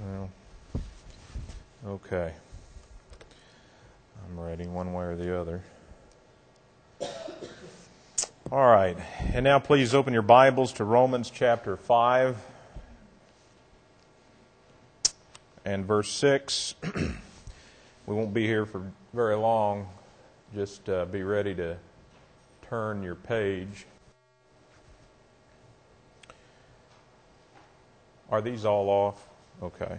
Well, okay. I'm ready one way or the other. All right. And now please open your Bibles to Romans chapter 5 and verse 6. We won't be here for very long. Just be ready to turn your page. Are these all off? Okay.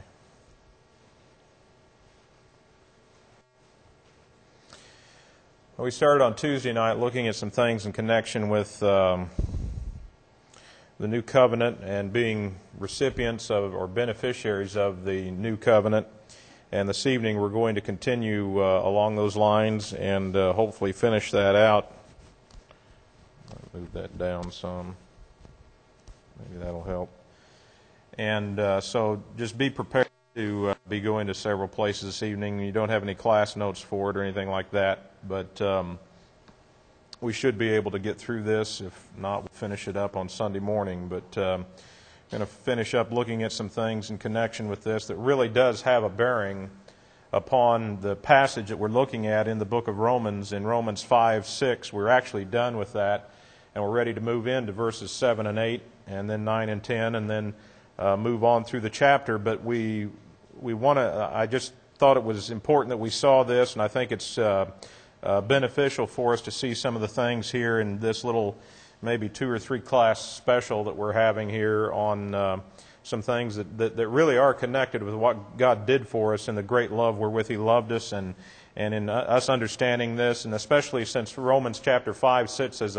We started on Tuesday night looking at some things in connection with the new covenant and being recipients of or beneficiaries of the new covenant. And this evening we're going to continue along those lines and hopefully finish that out. I'll move that down some. Maybe that'll help. And so just be prepared to be going to several places this evening. You don't have any class notes for it or anything like that, but we should be able to get through this. If not, we'll finish it up on Sunday morning. But I'm going to finish up looking at some things in connection with this that really does have a bearing upon the passage that we're looking at in the book of Romans. In Romans 5, 6, we're actually done with that, and we're ready to move into verses 7 and 8, and then 9 and 10, and then move on through the chapter. But we want to. I just thought it was important that we saw this, and I think it's beneficial for us to see some of the things here in this little, maybe 2 or 3 class special that we're having here on some things that really are connected with what God did for us and the great love wherewith He loved us, and in us understanding this, and especially since Romans chapter 5 sits as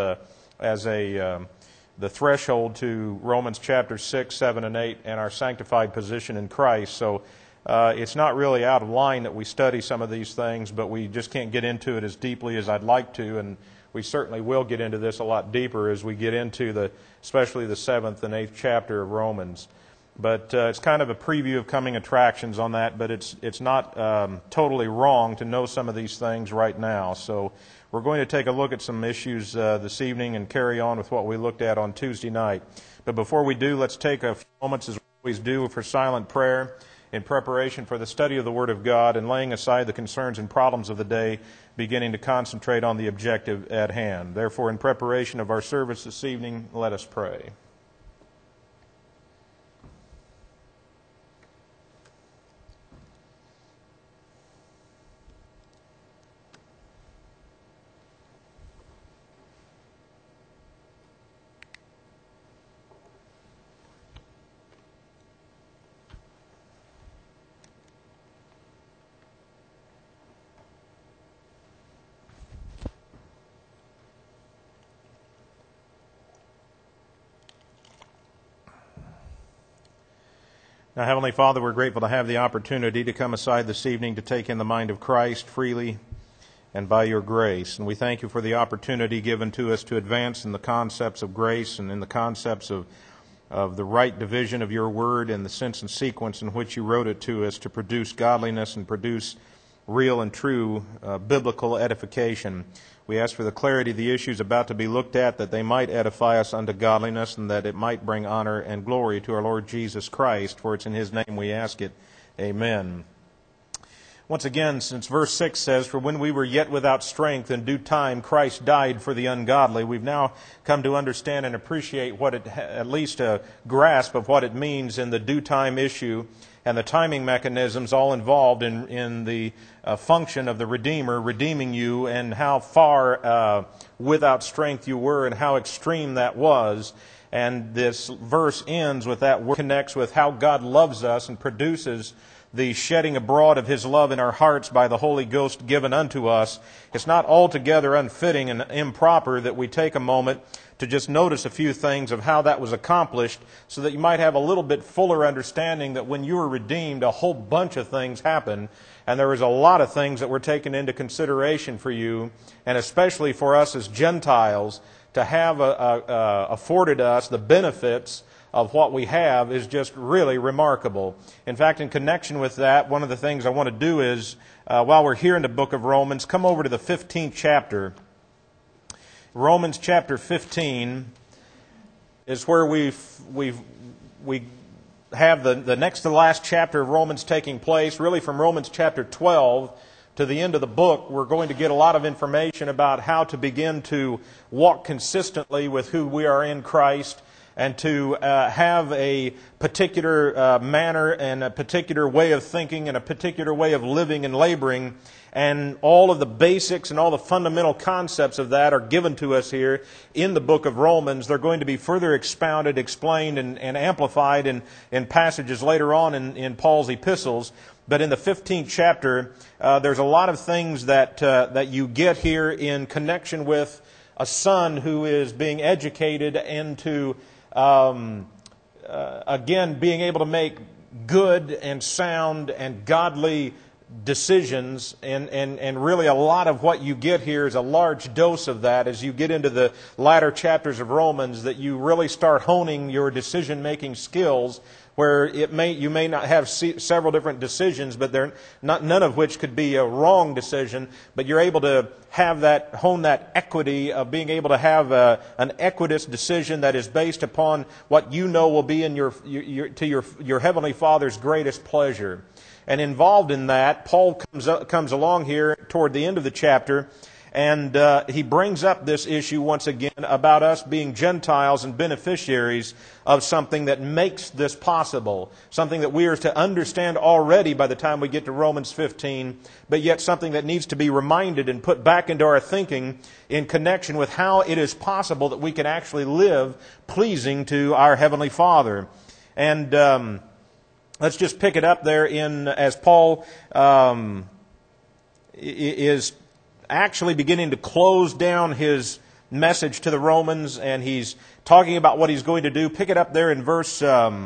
the threshold to Romans chapter 6, 7, and 8 and our sanctified position in Christ. So it's not really out of line that we study some of these things, but we just can't get into it as deeply as I'd like to, and we certainly will get into this a lot deeper as we get into especially the 7th and 8th chapter of Romans. But it's kind of a preview of coming attractions on that, but it's not totally wrong to know some of these things right now. So we're going to take a look at some issues this evening and carry on with what we looked at on Tuesday night. But before we do, let's take a few moments, as we always do, for silent prayer in preparation for the study of the Word of God and laying aside the concerns and problems of the day, beginning to concentrate on the objective at hand. Therefore, in preparation of our service this evening, let us pray. Now, Heavenly Father, we're grateful to have the opportunity to come aside this evening to take in the mind of Christ freely and by your grace. And we thank you for the opportunity given to us to advance in the concepts of grace and in the concepts of the right division of your word and the sense and sequence in which you wrote it to us to produce godliness and produce real and true biblical edification. We ask for the clarity of the issues about to be looked at, that they might edify us unto godliness, and that it might bring honor and glory to our Lord Jesus Christ. For it's in His name we ask it. Amen. Once again, since verse 6 says, "For when we were yet without strength, in due time Christ died for the ungodly," we've now come to understand and appreciate at least a grasp of what it means in the due time issue and the timing mechanisms all involved in the function of the Redeemer redeeming you, and how far without strength you were and how extreme that was. And this verse ends with that word, connects with how God loves us and produces the shedding abroad of His love in our hearts by the Holy Ghost given unto us. It's not altogether unfitting and improper that we take a moment to just notice a few things of how that was accomplished, so that you might have a little bit fuller understanding that when you were redeemed, a whole bunch of things happened, and there was a lot of things that were taken into consideration for you, and especially for us as Gentiles, to have afforded us the benefits of what we have is just really remarkable. In fact, in connection with that, one of the things I want to do is, while we're here in the book of Romans, come over to the 15th chapter. Romans chapter 15 is where we have the next to the last chapter of Romans taking place, really from Romans chapter 12 to the end of the book. We're going to get a lot of information about how to begin to walk consistently with who we are in Christ, and to have a particular manner and a particular way of thinking and a particular way of living and laboring. And all of the basics and all the fundamental concepts of that are given to us here in the book of Romans. They're going to be further expounded, explained, and amplified in passages later on in Paul's epistles. But in the 15th chapter, there's a lot of things that you get here in connection with a son who is being educated into again, being able to make good and sound and godly decisions, and really a lot of what you get here is a large dose of that as you get into the latter chapters of Romans, that you really start honing your decision-making skills, where you may not have several different decisions, but none of which could be a wrong decision, but you're able to hone that equity of being able to have an equitous decision that is based upon what you know will be in your Heavenly Father's greatest pleasure. And involved in that, Paul comes along here toward the end of the chapter, and he brings up this issue once again about us being Gentiles and beneficiaries of something that makes this possible, something that we are to understand already by the time we get to Romans 15, but yet something that needs to be reminded and put back into our thinking in connection with how it is possible that we can actually live pleasing to our Heavenly Father. And let's just pick it up there as Paul is actually beginning to close down his message to the Romans, and he's talking about what he's going to do. Pick it up there in verse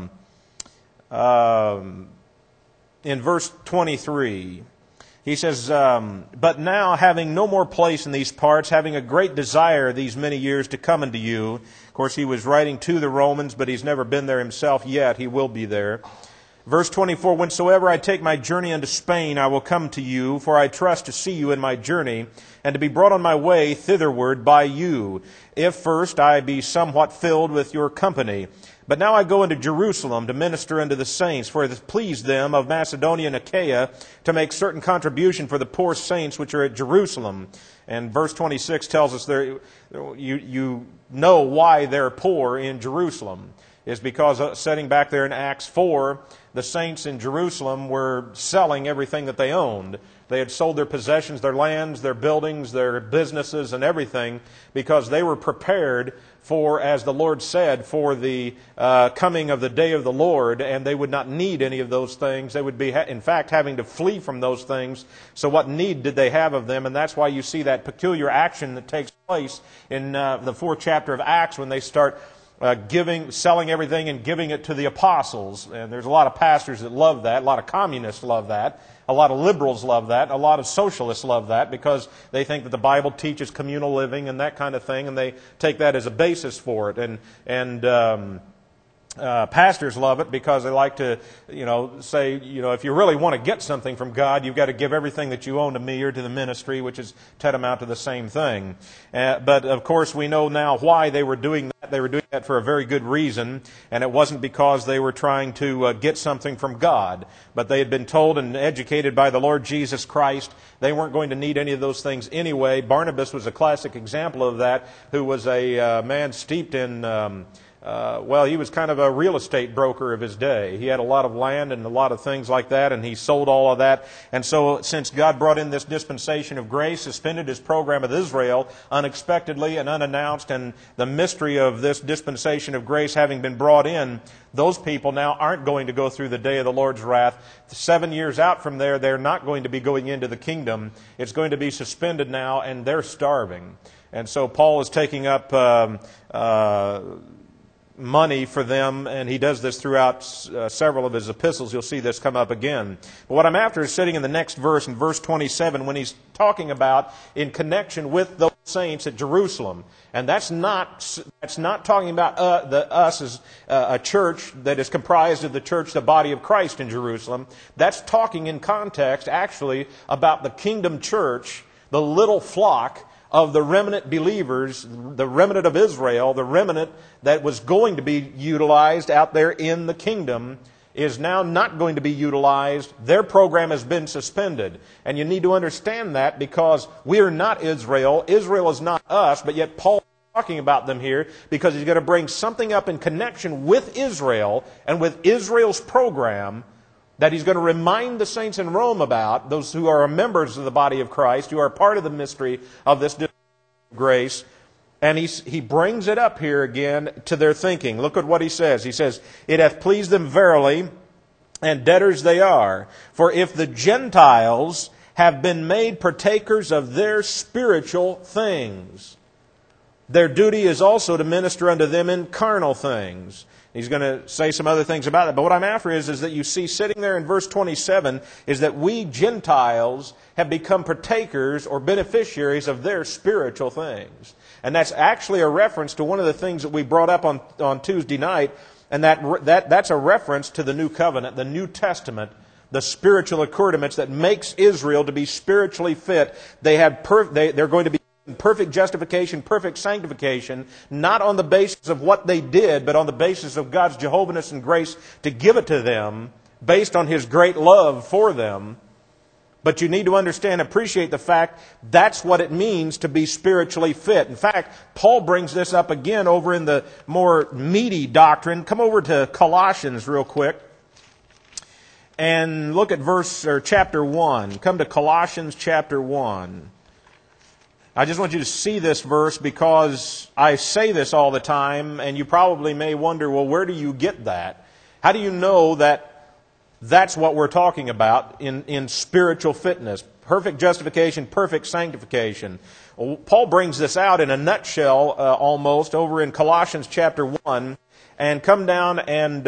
23. He says, "But now, having no more place in these parts, having a great desire these many years to come unto you." Of course, he was writing to the Romans, but he's never been there himself yet. He will be there. Verse 24, "Whensoever I take my journey unto Spain, I will come to you, for I trust to see you in my journey, and to be brought on my way thitherward by you, if first I be somewhat filled with your company. But now I go into Jerusalem to minister unto the saints, for it hath pleased them of Macedonia and Achaia to make certain contribution for the poor saints which are at Jerusalem." And verse 26 tells us there, you know why they're poor in Jerusalem. Is because sitting back there in Acts 4, the saints in Jerusalem were selling everything that they owned. They had sold their possessions, their lands, their buildings, their businesses, and everything, because they were prepared for, as the Lord said, for the coming of the day of the Lord, and they would not need any of those things. They would be, in fact, having to flee from those things. So what need did they have of them? And that's why you see that peculiar action that takes place in the 4th chapter of Acts when they start selling everything and giving it to the apostles. And there's a lot of pastors that love that. A lot of communists love that. A lot of liberals love that. A lot of socialists love that, because they think that the Bible teaches communal living and that kind of thing, and they take that as a basis for it. And pastors love it because they like to, say, if you really want to get something from God, you've got to give everything that you own to me or to the ministry, which is tantamount to the same thing. But of course, we know now why they were doing that. They were doing that for a very good reason, and it wasn't because they were trying to get something from God, but they had been told and educated by the Lord Jesus Christ. They weren't going to need any of those things anyway. Barnabas was a classic example of that, who was a man steeped in he was kind of a real estate broker of his day. He had a lot of land and a lot of things like that, and he sold all of that. And so since God brought in this dispensation of grace, suspended his program with Israel unexpectedly and unannounced, and the mystery of this dispensation of grace having been brought in, those people now aren't going to go through the day of the Lord's wrath. 7 years out from there, they're not going to be going into the kingdom. It's going to be suspended now, and they're starving. And so Paul is taking up money for them, and he does this throughout several of his epistles. You'll see this come up again. But what I'm after is sitting in the next verse, in verse 27, when he's talking about in connection with those saints at Jerusalem. And that's not talking about us as a church that is comprised of the church, the body of Christ in Jerusalem. That's talking in context, actually, about the kingdom church, the little flock of the remnant believers, the remnant of Israel, the remnant that was going to be utilized out there in the kingdom, is now not going to be utilized. Their program has been suspended. And you need to understand that, because we are not Israel. Israel is not us, but yet Paul is talking about them here because he's going to bring something up in connection with Israel and with Israel's program that he's going to remind the saints in Rome about, those who are members of the body of Christ, who are part of the mystery of this grace. And he brings it up here again to their thinking. Look at what he says. He says, "It hath pleased them verily, and debtors they are. For if the Gentiles have been made partakers of their spiritual things, their duty is also to minister unto them in carnal things." He's going to say some other things about it. But what I'm after is that you see sitting there in verse 27 is that we Gentiles have become partakers or beneficiaries of their spiritual things. And that's actually a reference to one of the things that we brought up on Tuesday night. And that's a reference to the New Covenant, the New Testament, the spiritual accoutrements that makes Israel to be spiritually fit. They're going to be perfect justification, perfect sanctification, not on the basis of what they did, but on the basis of God's Jehovahness and grace to give it to them, based on His great love for them. But you need to understand, appreciate the fact that's what it means to be spiritually fit. In fact, Paul brings this up again over in the more meaty doctrine. Come over to Colossians real quick and look at chapter 1. Come to Colossians chapter 1. I just want you to see this verse because I say this all the time, and you probably may wonder, well, where do you get that? How do you know that that's what we're talking about in spiritual fitness? Perfect justification, perfect sanctification. Well, Paul brings this out in a nutshell almost over in Colossians chapter 1. And come down and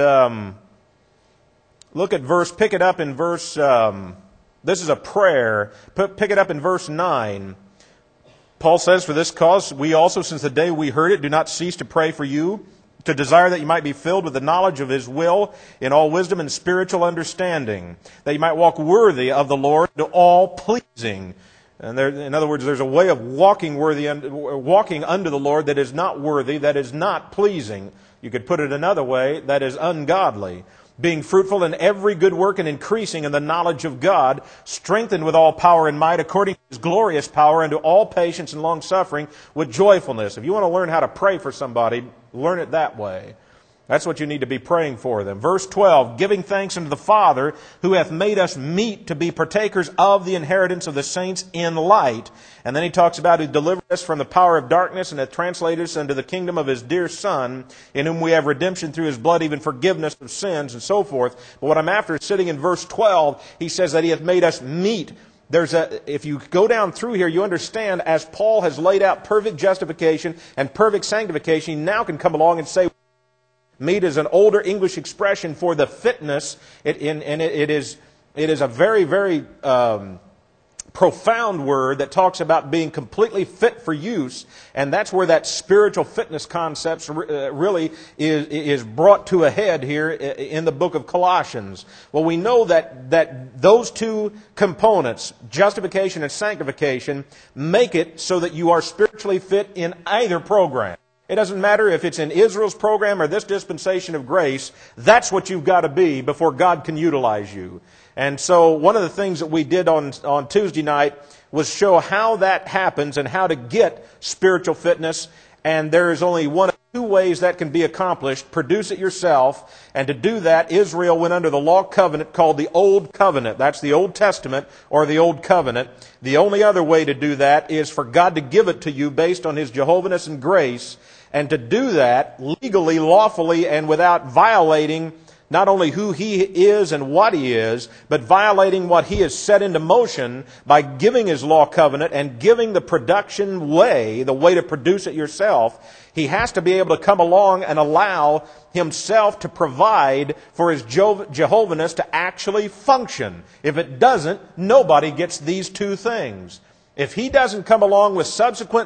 pick it up in verse, this is a prayer. Pick it up in verse 9. Paul says, "For this cause we also, since the day we heard it, do not cease to pray for you, to desire that you might be filled with the knowledge of His will in all wisdom and spiritual understanding, that you might walk worthy of the Lord, to all pleasing." And in other words, there's a way of walking unto the Lord that is not worthy, that is not pleasing. You could put it another way, that is ungodly. "Being fruitful in every good work and increasing in the knowledge of God, strengthened with all power and might according to His glorious power, unto all patience and long-suffering with joyfulness." If you want to learn how to pray for somebody, learn it that way. That's what you need to be praying for them. Verse 12, "Giving thanks unto the Father, who hath made us meet to be partakers of the inheritance of the saints in light." And then he talks about who delivered us from the power of darkness and hath translated us unto the kingdom of His dear Son, in whom we have redemption through His blood, even forgiveness of sins, and so forth. But what I'm after is sitting in verse 12, he says that He hath made us meet. If you go down through here, you understand, as Paul has laid out perfect justification and perfect sanctification, he now can come along and say, meet is an older English expression for the fitness, it is a very, very profound word that talks about being completely fit for use, and that's where that spiritual fitness concept really is brought to a head here in the book of Colossians. Well, we know that those two components, justification and sanctification, make it so that you are spiritually fit in either program. It doesn't matter if it's in Israel's program or this dispensation of grace. That's what you've got to be before God can utilize you. And so one of the things that we did on Tuesday night was show how that happens and how to get spiritual fitness. And there is only one of two ways that can be accomplished. Produce it yourself. And to do that, Israel went under the law covenant called the Old Covenant. That's the Old Testament or the Old Covenant. The only other way to do that is for God to give it to you based on His Jehovahness and grace. And to do that legally, lawfully, and without violating not only who He is and what He is, but violating what He has set into motion by giving His law covenant and giving the production way, the way to produce it yourself. He has to be able to come along and allow Himself to provide for His Jehovahness to actually function. If it doesn't, nobody gets these two things. If He doesn't come along with subsequent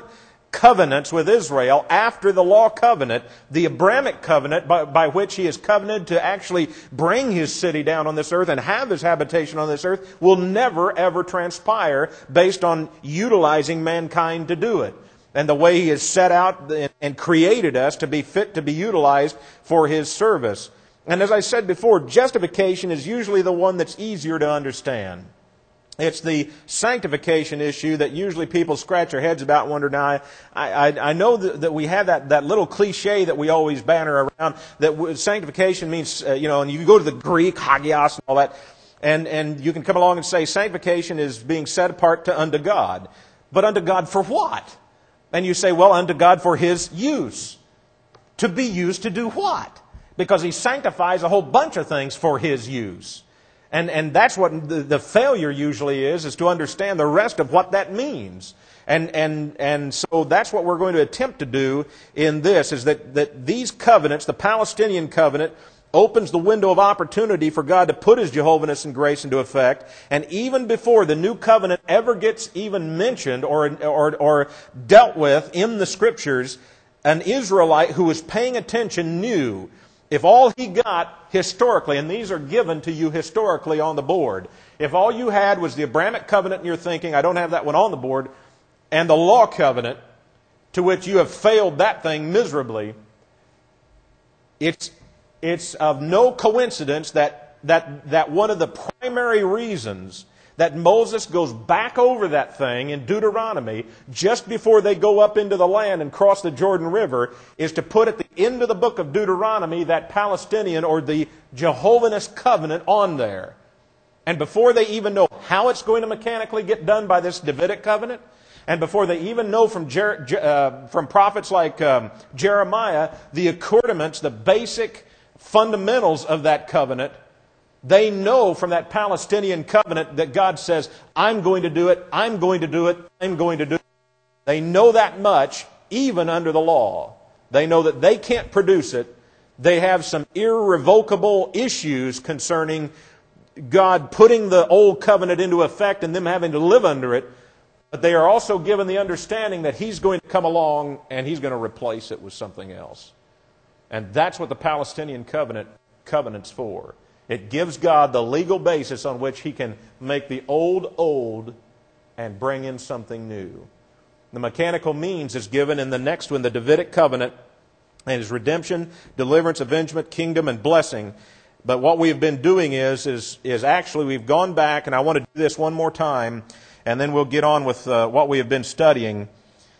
covenants with Israel after the law covenant, the Abrahamic covenant by which he has covenanted to actually bring his city down on this earth and have his habitation on this earth, will never ever transpire based on utilizing mankind to do it. And the way he has set out and created us to be fit to be utilized for his service. And as I said before, justification is usually the one that's easier to understand. It's the sanctification issue that usually people scratch their heads about and wonder, now, I know that we have that little cliche that we always banner around, that sanctification means, and you go to the Greek, hagios and all that, and you can come along and say sanctification is being set apart unto God. But unto God for what? And you say, well, unto God for His use. To be used to do what? Because He sanctifies a whole bunch of things for His use. And that's what the failure usually is to understand the rest of what that means. And so that's what we're going to attempt to do in this, is that these covenants, the Palestinian covenant, opens the window of opportunity for God to put His Jehovah's and grace into effect. And even before the new covenant ever gets even mentioned or dealt with in the Scriptures, an Israelite who was paying attention knew, if all he got historically, and these are given to you historically on the board, if all you had was the Abrahamic covenant in your thinking, I don't have that one on the board, and the law covenant, to which you have failed that thing miserably, it's of no coincidence that one of the primary reasons that Moses goes back over that thing in Deuteronomy just before they go up into the land and cross the Jordan River is to put at the end of the book of Deuteronomy that Palestinian or the Jehovah's covenant on there. And before they even know how it's going to mechanically get done by this Davidic covenant, and before they even know from prophets like Jeremiah, the accoutrements, the basic fundamentals of that covenant, they know from that Palestinian covenant that God says, I'm going to do it, I'm going to do it, I'm going to do it. They know that much, even under the law. They know that they can't produce it. They have some irrevocable issues concerning God putting the old covenant into effect and them having to live under it. But they are also given the understanding that He's going to come along and He's going to replace it with something else. And that's what the Palestinian covenant's for. It gives God the legal basis on which He can make the old and bring in something new. The mechanical means is given in the next one, the Davidic covenant, and His redemption, deliverance, avengement, kingdom, and blessing. But what we have been doing is actually we've gone back, and I want to do this one more time, and then we'll get on with what we have been studying.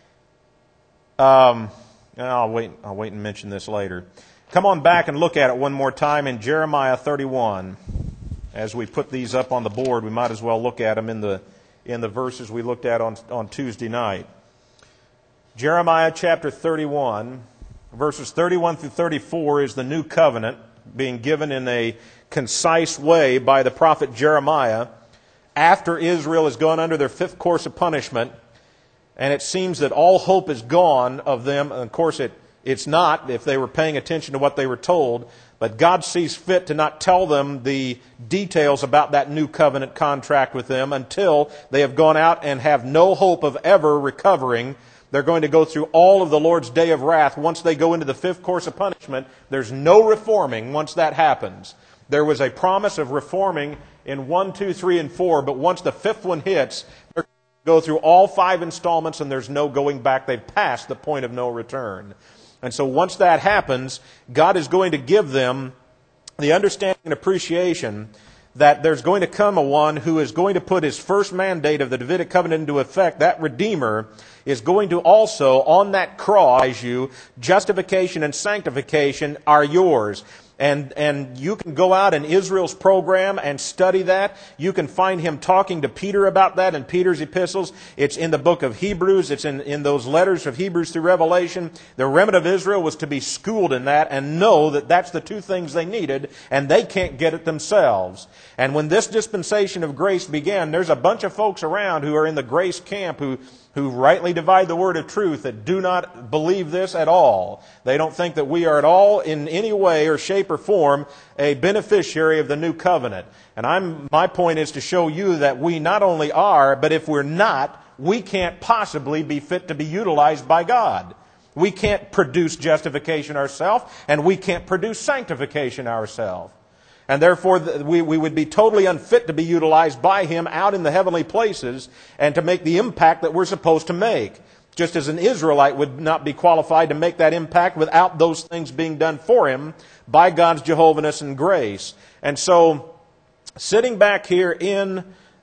I'll wait and mention this later. Come on back and look at it one more time in Jeremiah 31. As we put these up on the board, we might as well look at them in the verses we looked at on Tuesday night. Jeremiah chapter 31, verses 31 through 34 is the new covenant being given in a concise way by the prophet Jeremiah after Israel has gone under their fifth course of punishment, and it seems that all hope is gone of them. And of course, it's not, if they were paying attention to what they were told. But God sees fit to not tell them the details about that new covenant contract with them until they have gone out and have no hope of ever recovering. They're going to go through all of the Lord's day of wrath. Once they go into the fifth course of punishment, there's no reforming once that happens. There was a promise of reforming in 1, 2, 3, and 4, but once the fifth one hits, they're going to go through all 5 installments and there's no going back. They've passed the point of no return. And so once that happens, God is going to give them the understanding and appreciation that there's going to come a one who is going to put his first mandate of the Davidic covenant into effect. That Redeemer is going to also, on that cross, justification and sanctification are yours. And you can go out in Israel's program and study that. You can find him talking to Peter about that in Peter's epistles. It's in the book of Hebrews. It's in those letters of Hebrews through Revelation. The remnant of Israel was to be schooled in that and know that that's the two things they needed, and they can't get it themselves. And when this dispensation of grace began, there's a bunch of folks around who are in the grace camp who rightly divide the word of truth that do not believe this at all. They don't think that we are at all in any way or shape or form a beneficiary of the new covenant. And my point is to show you that we not only are, but if we're not, we can't possibly be fit to be utilized by God. We can't produce justification ourselves, and we can't produce sanctification ourselves. And therefore, we would be totally unfit to be utilized by Him out in the heavenly places and to make the impact that we're supposed to make. Just as an Israelite would not be qualified to make that impact without those things being done for him by God's Jehovahness and grace. And so, sitting back here in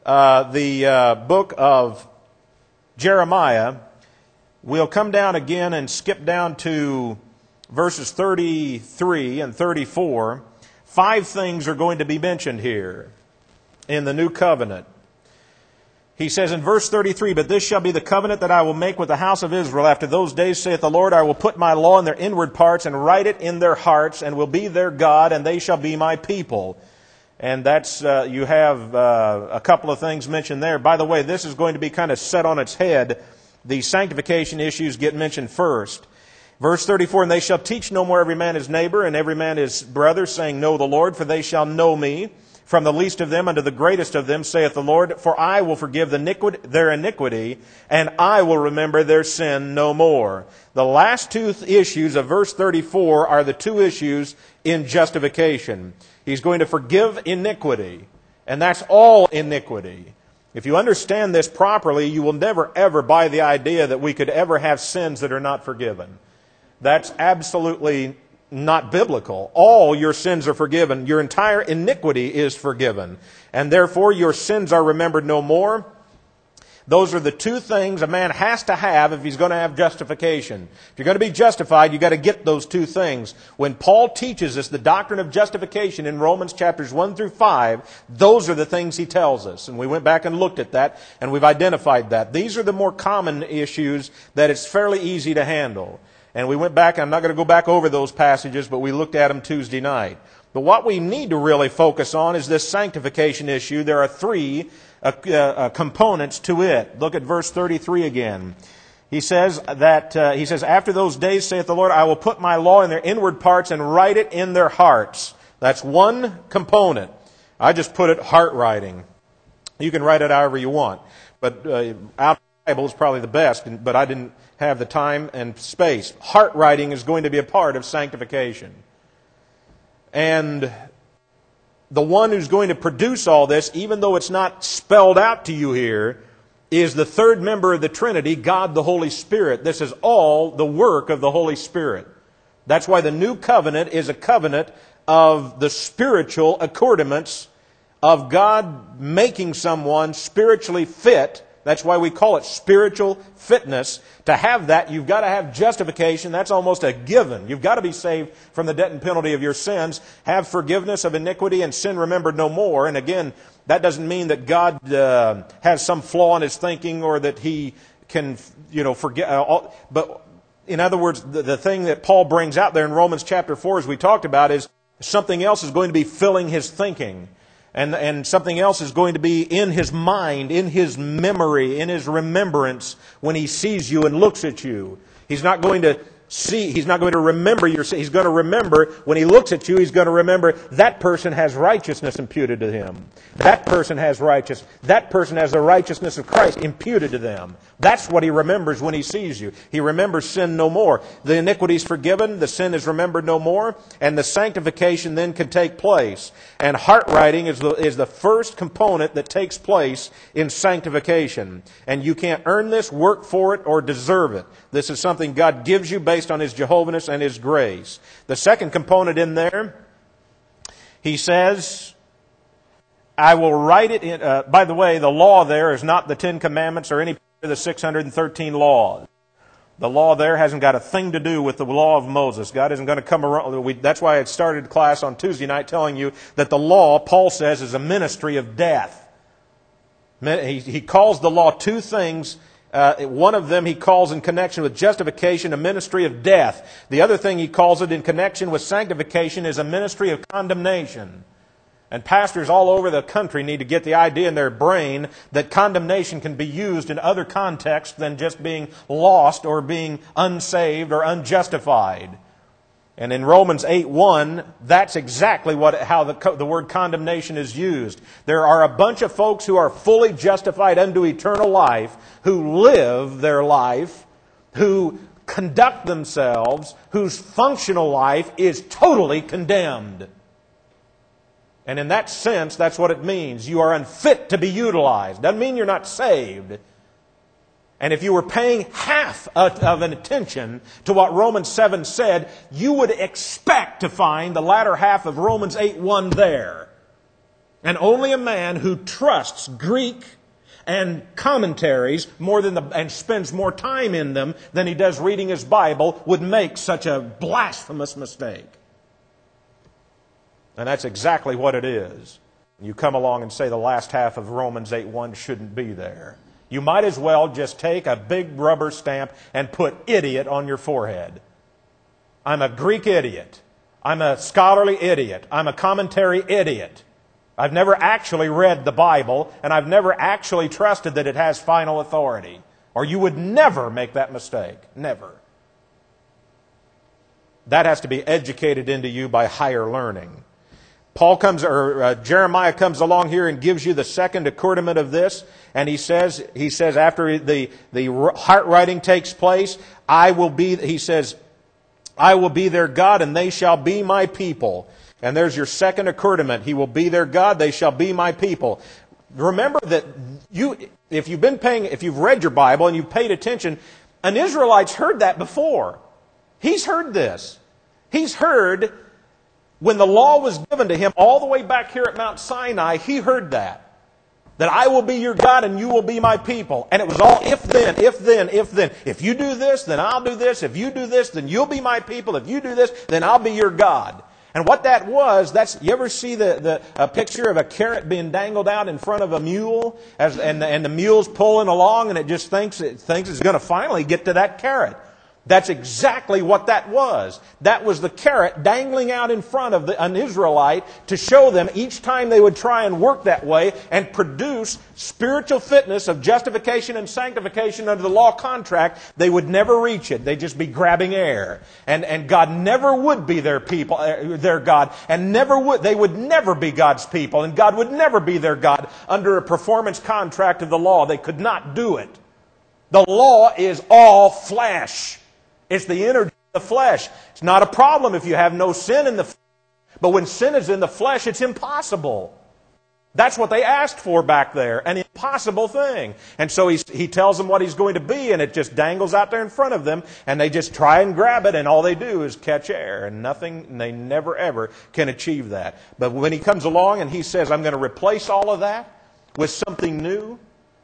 the book of Jeremiah, we'll come down again and skip down to verses 33 and 34. 5 things are going to be mentioned here in the new covenant. He says in verse 33, "But this shall be the covenant that I will make with the house of Israel. After those days, saith the Lord, I will put my law in their inward parts and write it in their hearts, and will be their God, and they shall be my people." And that's, you have a couple of things mentioned there. By the way, this is going to be kind of set on its head. The sanctification issues get mentioned first. Verse 34, "And they shall teach no more every man his neighbor and every man his brother, saying, Know the Lord, for they shall know me. From the least of them unto the greatest of them, saith the Lord, for I will forgive their iniquity, and I will remember their sin no more." The last 2 issues of verse 34 are the 2 issues in justification. He's going to forgive iniquity, and that's all iniquity. If you understand this properly, you will never ever buy the idea that we could ever have sins that are not forgiven. That's absolutely not biblical. All your sins are forgiven. Your entire iniquity is forgiven. And therefore your sins are remembered no more. Those are the 2 things a man has to have if he's going to have justification. If you're going to be justified, you've got to get those 2 things. When Paul teaches us the doctrine of justification in Romans chapters 1 through 5, those are the things he tells us. And we went back and looked at that, and we've identified that. These are the more common issues that it's fairly easy to handle. And we went back, I'm not going to go back over those passages, but we looked at them Tuesday night. But what we need to really focus on is this sanctification issue. There are 3 components to it. Look at verse 33 again. He says, "After those days, saith the Lord, I will put my law in their inward parts and write it in their hearts." That's one component. I just put it heart writing. You can write it however you want. But out of the Bible is probably the best, but I didn't have the time and space. Heart writing is going to be a part of sanctification. And the one who's going to produce all this, even though it's not spelled out to you here, is the 3rd member of the Trinity, God the Holy Spirit. This is all the work of the Holy Spirit. That's why the new covenant is a covenant of the spiritual accordaments of God making someone spiritually fit. That's why we call it spiritual fitness. To have that, you've got to have justification. That's almost a given. You've got to be saved from the debt and penalty of your sins, have forgiveness of iniquity and sin remembered no more. And again, that doesn't mean that God has some flaw in His thinking or that He can, forget. But in other words, the thing that Paul brings out there in Romans chapter 4, as we talked about, is something else is going to be filling his thinking. And something else is going to be in his mind, in his memory, in his remembrance when he sees you and looks at you. He's not going to remember your sin. He's going to remember, when he looks at you, he's going to remember that person has righteousness imputed to him. That person has the righteousness of Christ imputed to them. That's what he remembers when he sees you. He remembers sin no more. The iniquity is forgiven, the sin is remembered no more, and the sanctification then can take place. And heart writing is the first component that takes place in sanctification. And you can't earn this, work for it, or deserve it. This is something God gives you based on His Jehovahness and His grace. The second component in there, He says, I will write it in... by the way, the law there is not the 10 Commandments or any of the 613 laws. The law there hasn't got a thing to do with the law of Moses. God isn't going to come around... That's why I started class on Tuesday night telling you that the law, Paul says, is a ministry of death. He calls the law 2 things. One of them he calls in connection with justification a ministry of death. The other thing he calls it in connection with sanctification is a ministry of condemnation. And pastors all over the country need to get the idea in their brain that condemnation can be used in other contexts than just being lost or being unsaved or unjustified. And in Romans 8:1, that's exactly how the word condemnation is used. There are a bunch of folks who are fully justified unto eternal life, who live their life, who conduct themselves, whose functional life is totally condemned. And in that sense, that's what it means. You are unfit to be utilized. Doesn't mean you're not saved. And if you were paying half of an attention to what Romans 7 said, you would expect to find the latter half of Romans 8:1 there. And only a man who trusts Greek and commentaries and spends more time in them than he does reading his Bible would make such a blasphemous mistake. And that's exactly what it is. You come along and say the last half of Romans 8:1 shouldn't be there. You might as well just take a big rubber stamp and put idiot on your forehead. I'm a Greek idiot. I'm a scholarly idiot. I'm a commentary idiot. I've never actually read the Bible, and I've never actually trusted that it has final authority. Or you would never make that mistake. Never. That has to be educated into you by higher learning. Jeremiah comes along here and gives you the second accordament of this, and he says after the heart writing takes place, I will be their God, and they shall be my people. And there's your second accordament. He will be their God, they shall be my people. Remember that if you've read your Bible and you've paid attention, an Israelite's heard that before. He's heard this. He's heard when the law was given to him all the way back here at Mount Sinai, he heard that I will be your God and you will be my people. And it was all if then, if then, if then. If you do this, then I'll do this. If you do this, then you'll be my people. If you do this, then I'll be your God. And what that was, you ever see a picture of a carrot being dangled out in front of a mule, and the mule's pulling along, and it just thinks it's going to finally get to that carrot. That's exactly what that was. That was the carrot dangling out in front of an Israelite to show them each time they would try and work that way and produce spiritual fitness of justification and sanctification under the law contract, they would never reach it. They'd just be grabbing air. And God never would be their people, their God, and they would never be God's people, and God would never be their God under a performance contract of the law. They could not do it. The law is all flesh. It's the energy of the flesh. It's not a problem if you have no sin in the flesh. But when sin is in the flesh, it's impossible. That's what they asked for back there, an impossible thing. And so he tells them what he's going to be, and it just dangles out there in front of them, and they just try and grab it, and all they do is catch air, and they never ever can achieve that. But when he comes along and he says, I'm going to replace all of that with something new,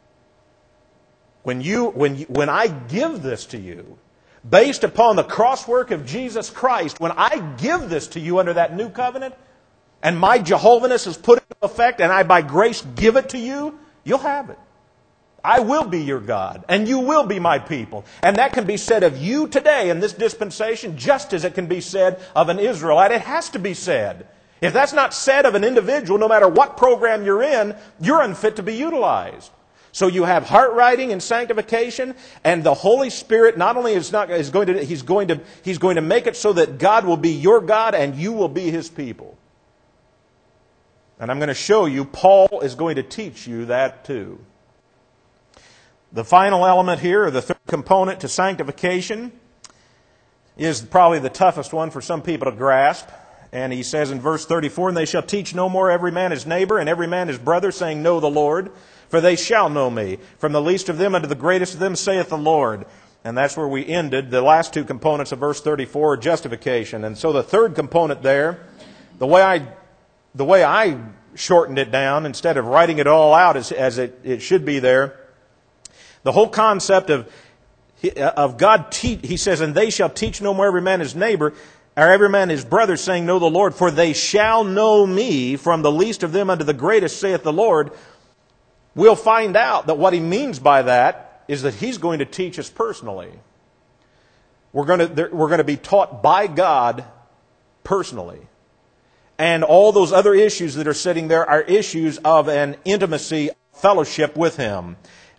when I give this to you, based upon the crosswork of Jesus Christ, when I give this to you under that new covenant, and my Jehovahness is put into effect, and I by grace give it to you, you'll have it. I will be your God, and you will be my people. And that can be said of you today in this dispensation, just as it can be said of an Israelite. It has to be said. If that's not said of an individual, no matter what program you're in, you're unfit to be utilized. So you have heart writing and sanctification, and the Holy Spirit not only he's going to make it so that God will be your God and you will be His people. And I'm going to show you, Paul is going to teach you that too. The final element here, or the third component to sanctification, is probably the toughest one for some people to grasp. And he says in verse 34, And they shall teach no more every man his neighbor and every man his brother, saying, Know the Lord. For they shall know me. From the least of them unto the greatest of them, saith the Lord. And that's where we ended. The last two components of verse 34 are justification. And so the third component there, the way I shortened it down, instead of writing it all out as it should be there, the whole concept of God, he says, And they shall teach no more every man his neighbor, or every man his brother, saying, Know the Lord. For they shall know me, from the least of them unto the greatest, saith the Lord. We'll find out that what he means by that is that he's going to teach us personally. We're going to be taught by God personally. And all those other issues that are sitting there are issues of an intimacy, fellowship with Him.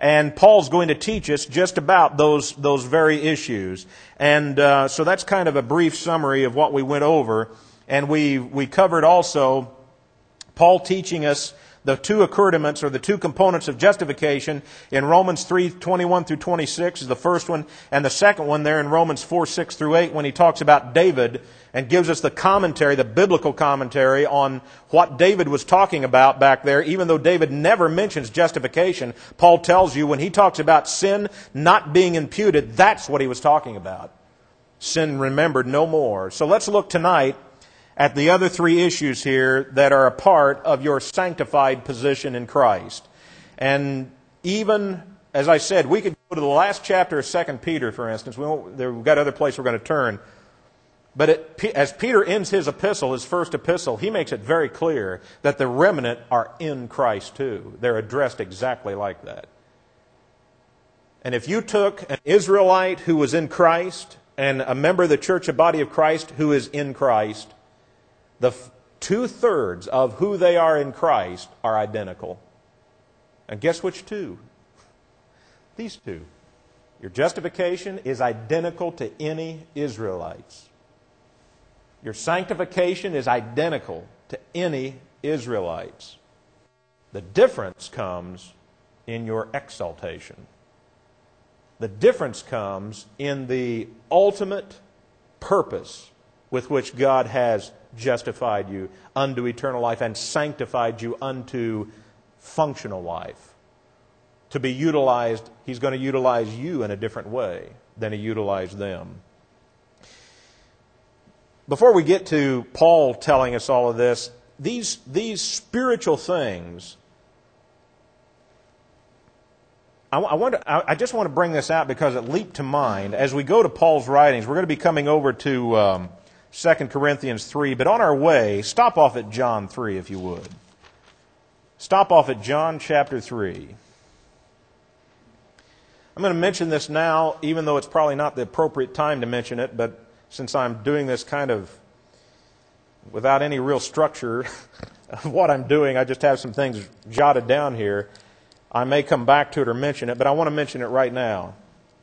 And Paul's going to teach us just about those very issues. And so that's kind of a brief summary of what we went over. And we covered also Paul teaching us the two accoutrements, or the two components of justification, in Romans 3:21 through 26 is the first one, and the second one there in Romans 4:6 through 8, when he talks about David and gives us the commentary, the biblical commentary on what David was talking about back there. Even though David never mentions justification, Paul tells you when he talks about sin not being imputed, that's what he was talking about. Sin remembered no more. So let's look tonight at the other three issues here that are a part of your sanctified position in Christ. And even, as I said, we could go to the last chapter of 2 Peter, for instance. We've got other places we're going to turn. But as Peter ends his epistle, his first epistle, he makes it very clear that the remnant are in Christ too. They're addressed exactly like that. And if you took an Israelite who was in Christ and a member of the church, a body of Christ who is in Christ, the 2/3 of who they are in Christ are identical. And guess which two? These two. Your justification is identical to any Israelites. Your sanctification is identical to any Israelites. The difference comes in your exaltation. The difference comes in the ultimate purpose with which God has justified you unto eternal life and sanctified you unto functional life. To be utilized, He's going to utilize you in a different way than He utilized them. Before we get to Paul telling us all of this, these spiritual things, I just want to bring this out because it leaped to mind. As we go to Paul's writings, we're going to be coming over to 2 Corinthians 3, but on our way, stop off at John 3 if you would. Stop off at John chapter 3. I'm going to mention this now, even though it's probably not the appropriate time to mention it, but since I'm doing this kind of without any real structure of what I'm doing, I just have some things jotted down here. I may come back to it or mention it, but I want to mention it right now.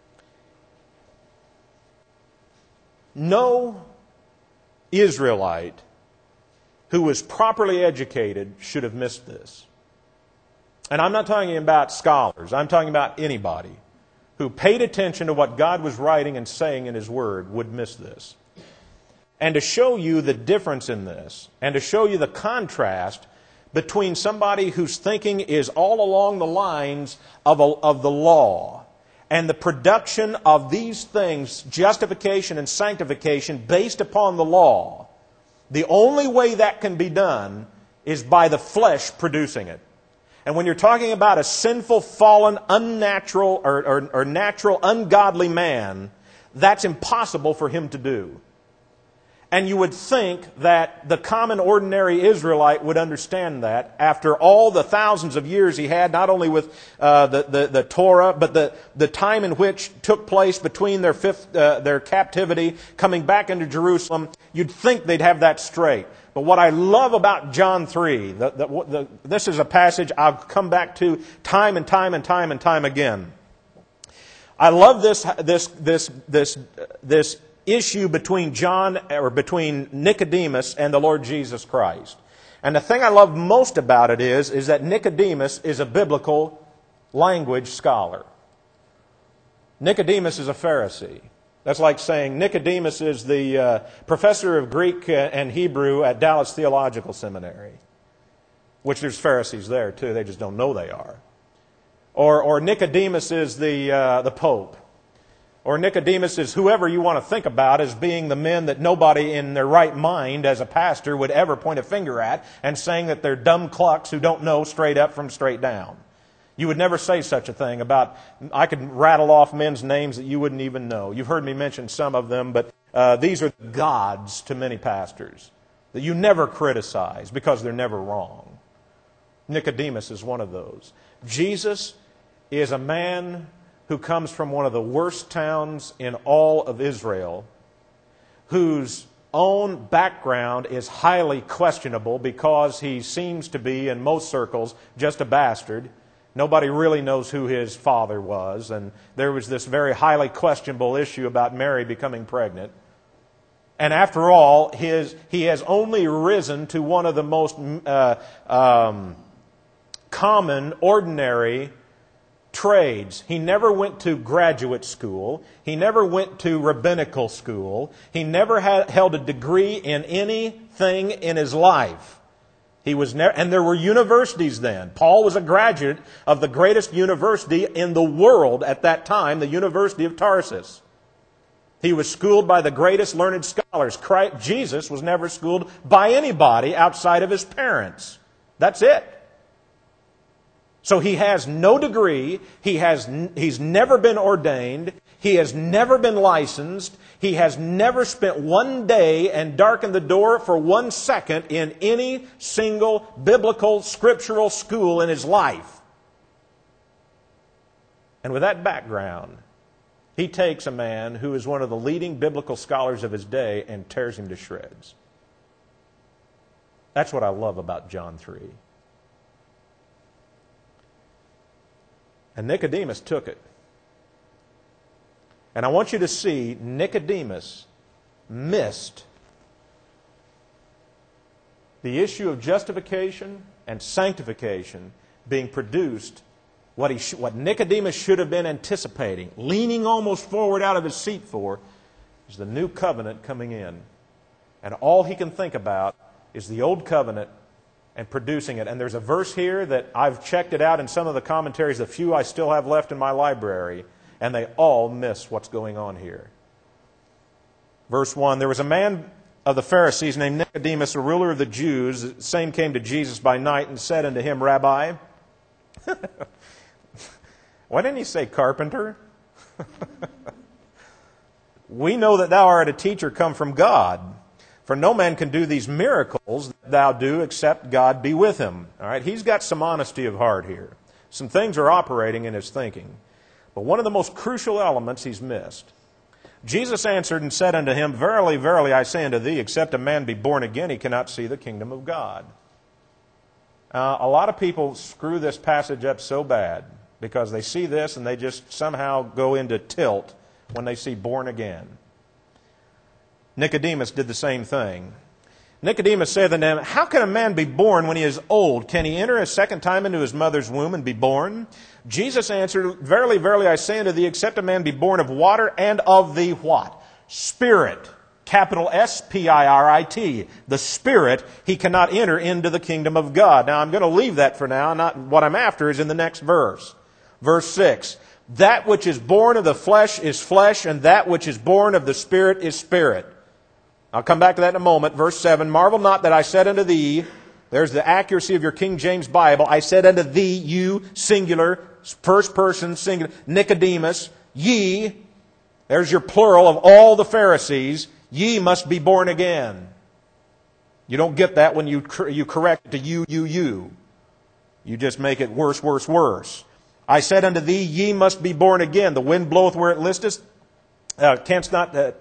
No Israelite who was properly educated should have missed this. And I'm not talking about scholars. I'm talking about anybody who paid attention to what God was writing and saying in His Word would miss this. And to show you the difference in this, and to show you the contrast between somebody whose thinking is all along the lines of the law and the production of these things, justification and sanctification, based upon the law. The only way that can be done is by the flesh producing it. And when you're talking about a sinful, fallen, unnatural, or natural, ungodly man, that's impossible for him to do. And you would think that the common, ordinary Israelite would understand that after all the thousands of years he had, not only with the Torah, but the time in which took place between their captivity, coming back into Jerusalem. You'd think they'd have that straight. But what I love about John 3, this is a passage I'll come back to time and time and time and time again. I love this issue between between Nicodemus and the Lord Jesus Christ. And the thing I love most about it is that Nicodemus is a biblical language scholar. Nicodemus is a Pharisee. That's like saying Nicodemus is the professor of Greek and Hebrew at Dallas Theological Seminary, which there's Pharisees there too. They just don't know they are. Or Nicodemus is the Pope. Or Nicodemus is whoever you want to think about as being the men that nobody in their right mind as a pastor would ever point a finger at and saying that they're dumb clucks who don't know straight up from straight down. You would never say such a thing about, I could rattle off men's names that you wouldn't even know. You've heard me mention some of them, but these are gods to many pastors that you never criticize because they're never wrong. Nicodemus is one of those. Jesus is a man who comes from one of the worst towns in all of Israel, whose own background is highly questionable because he seems to be, in most circles, just a bastard. Nobody really knows who his father was, and there was this very highly questionable issue about Mary becoming pregnant. And after all, he has only risen to one of the most common, ordinary trades. He never went to graduate school. He never went to rabbinical school. He never held a degree in anything in his life. He was and there were universities then. Paul was a graduate of the greatest university in the world at that time, the University of Tarsus. He was schooled by the greatest learned scholars. Jesus was never schooled by anybody outside of his parents. That's it. So he has no degree. He's never been ordained. He has never been licensed. He has never spent one day and darkened the door for 1 second in any single biblical, scriptural school in his life. And with that background, he takes a man who is one of the leading biblical scholars of his day and tears him to shreds. That's what I love about John 3. And Nicodemus took it. And I want you to see Nicodemus missed the issue of justification and sanctification being produced, what Nicodemus should have been anticipating, leaning almost forward out of his seat for, is the new covenant coming in. And all he can think about is the old covenant and producing it. And there's a verse here that I've checked it out in some of the commentaries, the few I still have left in my library, and they all miss what's going on here. Verse 1, there was a man of the Pharisees named Nicodemus, a ruler of the Jews. The same came to Jesus by night and said unto him, Rabbi, why didn't he say carpenter? We know that thou art a teacher come from God. For no man can do these miracles that thou do except God be with him. All right, he's got some honesty of heart here. Some things are operating in his thinking. But one of the most crucial elements he's missed. Jesus answered and said unto him, Verily, verily, I say unto thee, except a man be born again, he cannot see the kingdom of God. A lot of people screw this passage up so bad because they see this and they just somehow go into tilt when they see born again. Nicodemus did the same thing. Nicodemus said unto him, How can a man be born when he is old? Can he enter a second time into his mother's womb and be born? Jesus answered, Verily, verily, I say unto thee, except a man be born of water and of the what? Spirit. Capital S-P-I-R-I-T. The Spirit, he cannot enter into the kingdom of God. Now, I'm going to leave that for now. Not what I'm after is in the next verse. Verse 6. That which is born of the flesh is flesh, and that which is born of the Spirit is spirit. I'll come back to that in a moment. Verse 7, Marvel not that I said unto thee, there's the accuracy of your King James Bible, I said unto thee, you, singular, first person, singular, Nicodemus, ye, there's your plural of all the Pharisees, ye must be born again. You don't get that when you correct it to you. You just make it worse, worse, worse. I said unto thee, ye must be born again. The wind bloweth where it listeth, but canst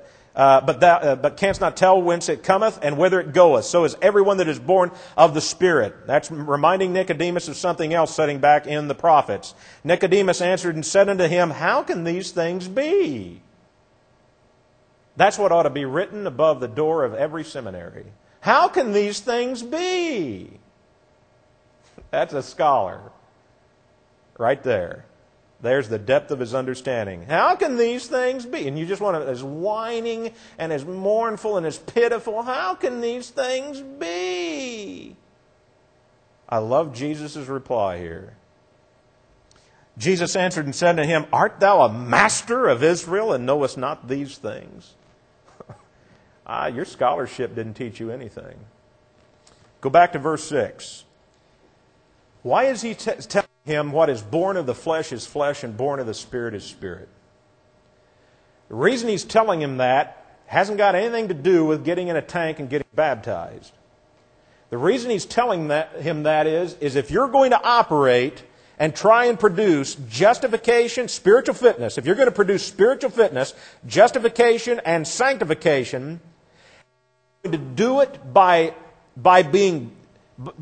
not tell whence it cometh and whither it goeth. So is everyone that is born of the Spirit. That's reminding Nicodemus of something else setting back in the prophets. Nicodemus answered and said unto him, How can these things be? That's what ought to be written above the door of every seminary. How can these things be? That's a scholar. Right there. There's the depth of his understanding. How can these things be? And you just want to, as whining and as mournful and as pitiful, how can these things be? I love Jesus' reply here. Jesus answered and said to him, Art thou a master of Israel and knowest not these things? Your scholarship didn't teach you anything. Go back to verse 6. Why is he telling him what is born of the flesh is flesh and born of the Spirit is spirit? The reason he's telling him that hasn't got anything to do with getting in a tank and getting baptized. The reason he's telling him that is if you're going to operate and try and produce justification, spiritual fitness, if you're going to produce spiritual fitness, justification, and sanctification, you're going to do it by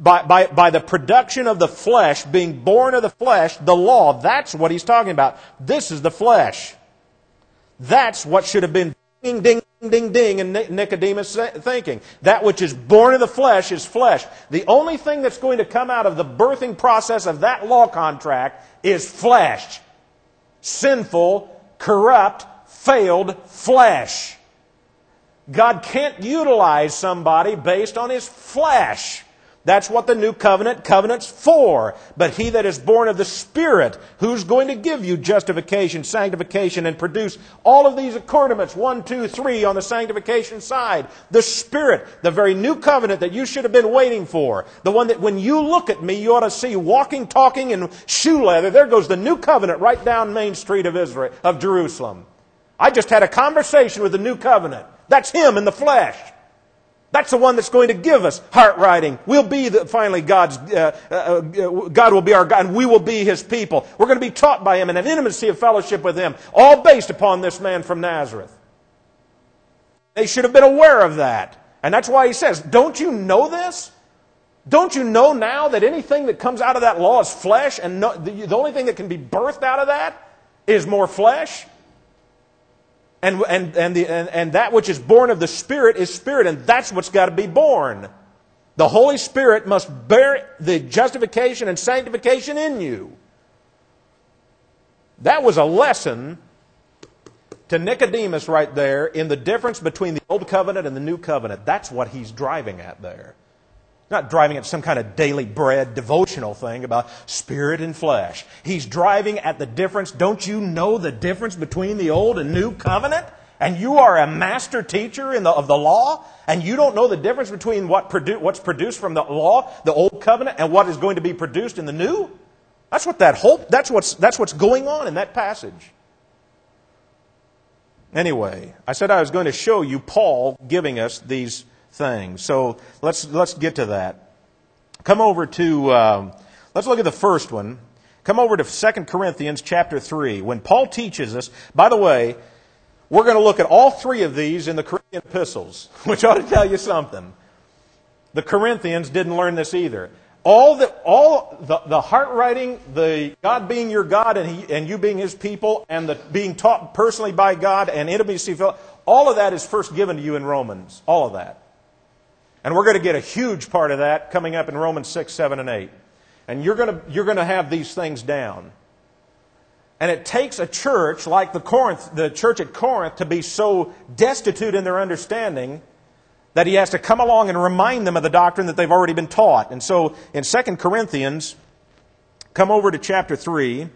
by the production of the flesh, being born of the flesh, the law. That's what he's talking about. This is the flesh. That's what should have been ding, ding, ding, ding in Nicodemus' thinking. That which is born of the flesh is flesh. The only thing that's going to come out of the birthing process of that law contract is flesh. Sinful, corrupt, failed flesh. God can't utilize somebody based on his flesh. That's what the new covenant's for. But he that is born of the Spirit, who's going to give you justification, sanctification, and produce all of these accordaments, 1, 2, 3 on the sanctification side. The Spirit, the very new covenant that you should have been waiting for. The one that when you look at me, you ought to see walking, talking, in shoe leather. There goes the new covenant right down Main Street of Jerusalem. I just had a conversation with the new covenant. That's him in the flesh. That's the one that's going to give us heart writing. We'll be finally God will be our God, and we will be His people. We're going to be taught by Him and have intimacy of fellowship with Him, all based upon this man from Nazareth. They should have been aware of that. And that's why he says, don't you know this? Don't you know now that anything that comes out of that law is flesh, and the only thing that can be birthed out of that is more flesh? And that which is born of the Spirit is Spirit, and that's what's got to be born. The Holy Spirit must bear the justification and sanctification in you. That was a lesson to Nicodemus right there in the difference between the Old Covenant and the New Covenant. That's what he's driving at there. Not driving at some kind of daily bread devotional thing about spirit and flesh. He's driving at the difference. Don't you know the difference between the Old and New Covenant? And you are a master teacher of the law? And you don't know the difference between what's produced from the law, the Old Covenant, and what is going to be produced in the New? That's what's going on in that passage. Anyway, I said I was going to show you Paul giving us these things. So let's get to that. Come over to, let's look at the first one. Come over to 2 Corinthians chapter 3. When Paul teaches us, by the way, we're going to look at all three of these in the Corinthian epistles, which ought to tell you something. The Corinthians didn't learn this either. All the heart writing, the God being your God and you being His people, and the being taught personally by God and intimacy, all of that is first given to you in Romans. All of that. And we're going to get a huge part of that coming up in Romans 6, 7, and 8. And you're going to have these things down. And it takes a church like the church at Corinth to be so destitute in their understanding that he has to come along and remind them of the doctrine that they've already been taught. And so in 2 Corinthians, come over to chapter 3,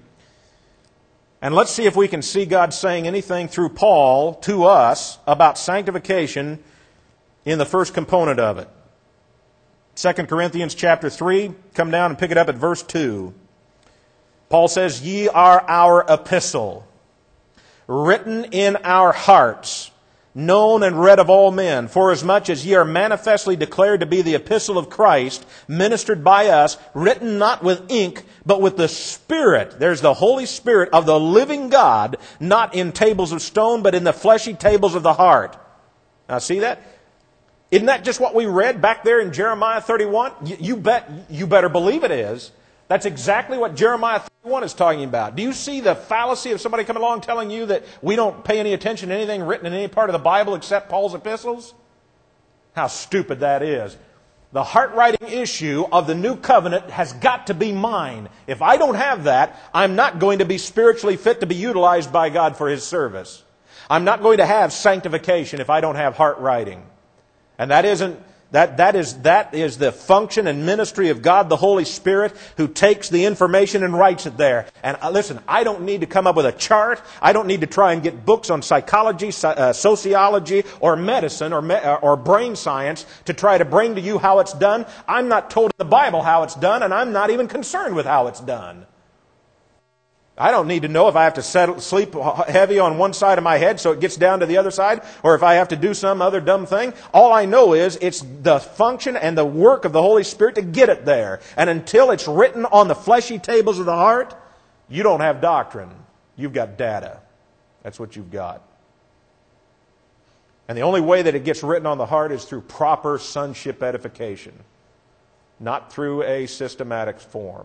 and let's see if we can see God saying anything through Paul to us about sanctification in the first component of it. 2 Corinthians chapter 3, come down and pick it up at verse 2. Paul says, "Ye are our epistle, written in our hearts, known and read of all men, forasmuch as ye are manifestly declared to be the epistle of Christ, ministered by us, written not with ink, but with the Spirit." There's the Holy Spirit of the living God, not in tables of stone, but in the fleshy tables of the heart. Now see that? Isn't that just what we read back there in Jeremiah 31? You better believe it is. That's exactly what Jeremiah 31 is talking about. Do you see the fallacy of somebody coming along telling you that we don't pay any attention to anything written in any part of the Bible except Paul's epistles? How stupid that is. The heart-writing issue of the new covenant has got to be mine. If I don't have that, I'm not going to be spiritually fit to be utilized by God for His service. I'm not going to have sanctification if I don't have heart-writing. And that is the function and ministry of God the Holy Spirit, who takes the information and writes it there. And listen, I don't need to come up with a chart. I don't need to try and get books on psychology, sociology, or medicine, or brain science to try to bring to you how it's done. I'm not told in the Bible how it's done, and I'm not even concerned with how it's done. I don't need to know if I have to sleep heavy on one side of my head so it gets down to the other side, or if I have to do some other dumb thing. All I know is it's the function and the work of the Holy Spirit to get it there. And until it's written on the fleshy tables of the heart, you don't have doctrine. You've got data. That's what you've got. And the only way that it gets written on the heart is through proper sonship edification. not through a systematic form.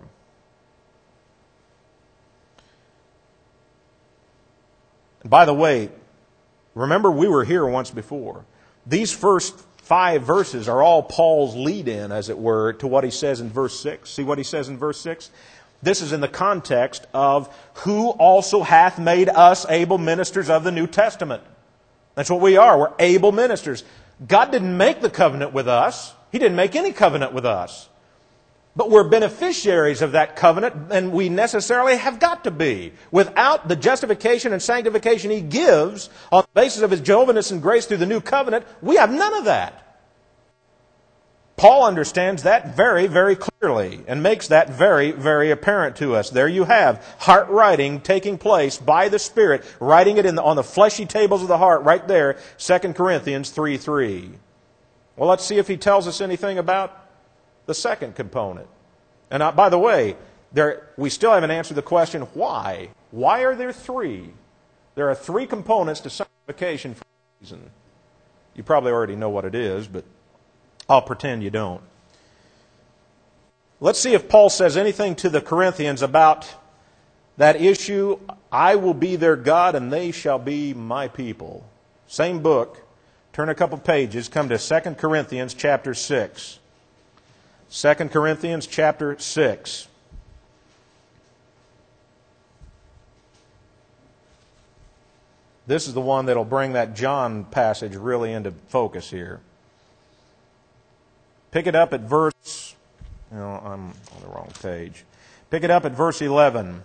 By the way, remember we were here once before. These first 5 verses are all Paul's lead-in, as it were, to what he says in verse 6. See what he says in verse 6? This is in the context of who also hath made us able ministers of the New Testament. That's what we are. We're able ministers. God didn't make the covenant with us. He didn't make any covenant with us. But we're beneficiaries of that covenant, and we necessarily have got to be. Without the justification and sanctification He gives on the basis of His Jehovahness and grace through the new covenant, we have none of that. Paul understands that very, very clearly and makes that very, very apparent to us. There you have heart writing taking place by the Spirit, writing it on the fleshy tables of the heart right there, 2 Corinthians 3:3. Well, let's see if he tells us anything about the second component. And by the way, we still haven't answered the question, why? Why are there 3? There are 3 components to sanctification for a reason. You probably already know what it is, but I'll pretend you don't. Let's see if Paul says anything to the Corinthians about that issue. I will be their God and they shall be my people. Same book. Turn a couple pages. Come to 2 Corinthians chapter 6. 2 Corinthians chapter 6. This is the one that'll bring that John passage really into focus here. Pick it up at verse... No, I'm on the wrong page. Pick it up at verse 11.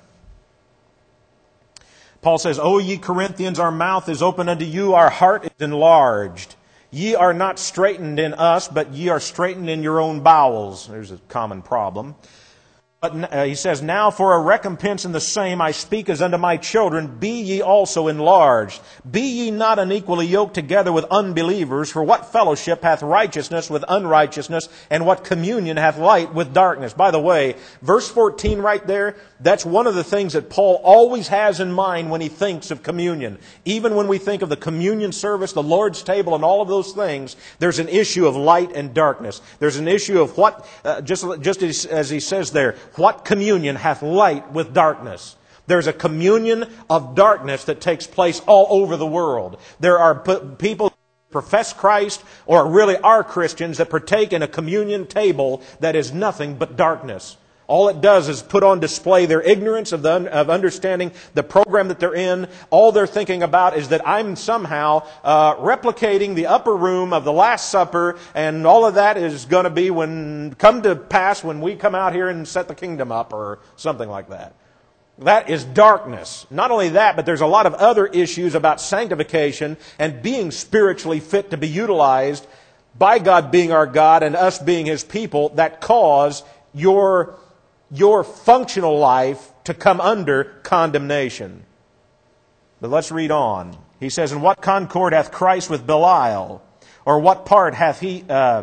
Paul says, O ye Corinthians, our mouth is open unto you, our heart is enlarged. Ye are not straitened in us, but ye are straitened in your own bowels. There's a common problem. But he says, now for a recompense in the same I speak as unto my children, be ye also enlarged. Be ye not unequally yoked together with unbelievers, for what fellowship hath righteousness with unrighteousness, and what communion hath light with darkness? By the way, verse 14 right there, that's one of the things that Paul always has in mind when he thinks of communion. Even when we think of the communion service, the Lord's table, and all of those things, there's an issue of light and darkness. There's an issue of what, just as he says there, what communion hath light with darkness? There's a communion of darkness that takes place all over the world. There are people who profess Christ or really are Christians that partake in a communion table that is nothing but darkness. All it does is put on display their ignorance of understanding the program that they're in. All they're thinking about is that I'm somehow replicating the upper room of the Last Supper, and all of that is going to come to pass when we come out here and set the kingdom up or something like that. That is darkness. Not only that, but there's a lot of other issues about sanctification and being spiritually fit to be utilized by God being our God and us being His people that cause your functional life to come under condemnation. But let's read on. He says, and what concord hath Christ with Belial? Or what part hath he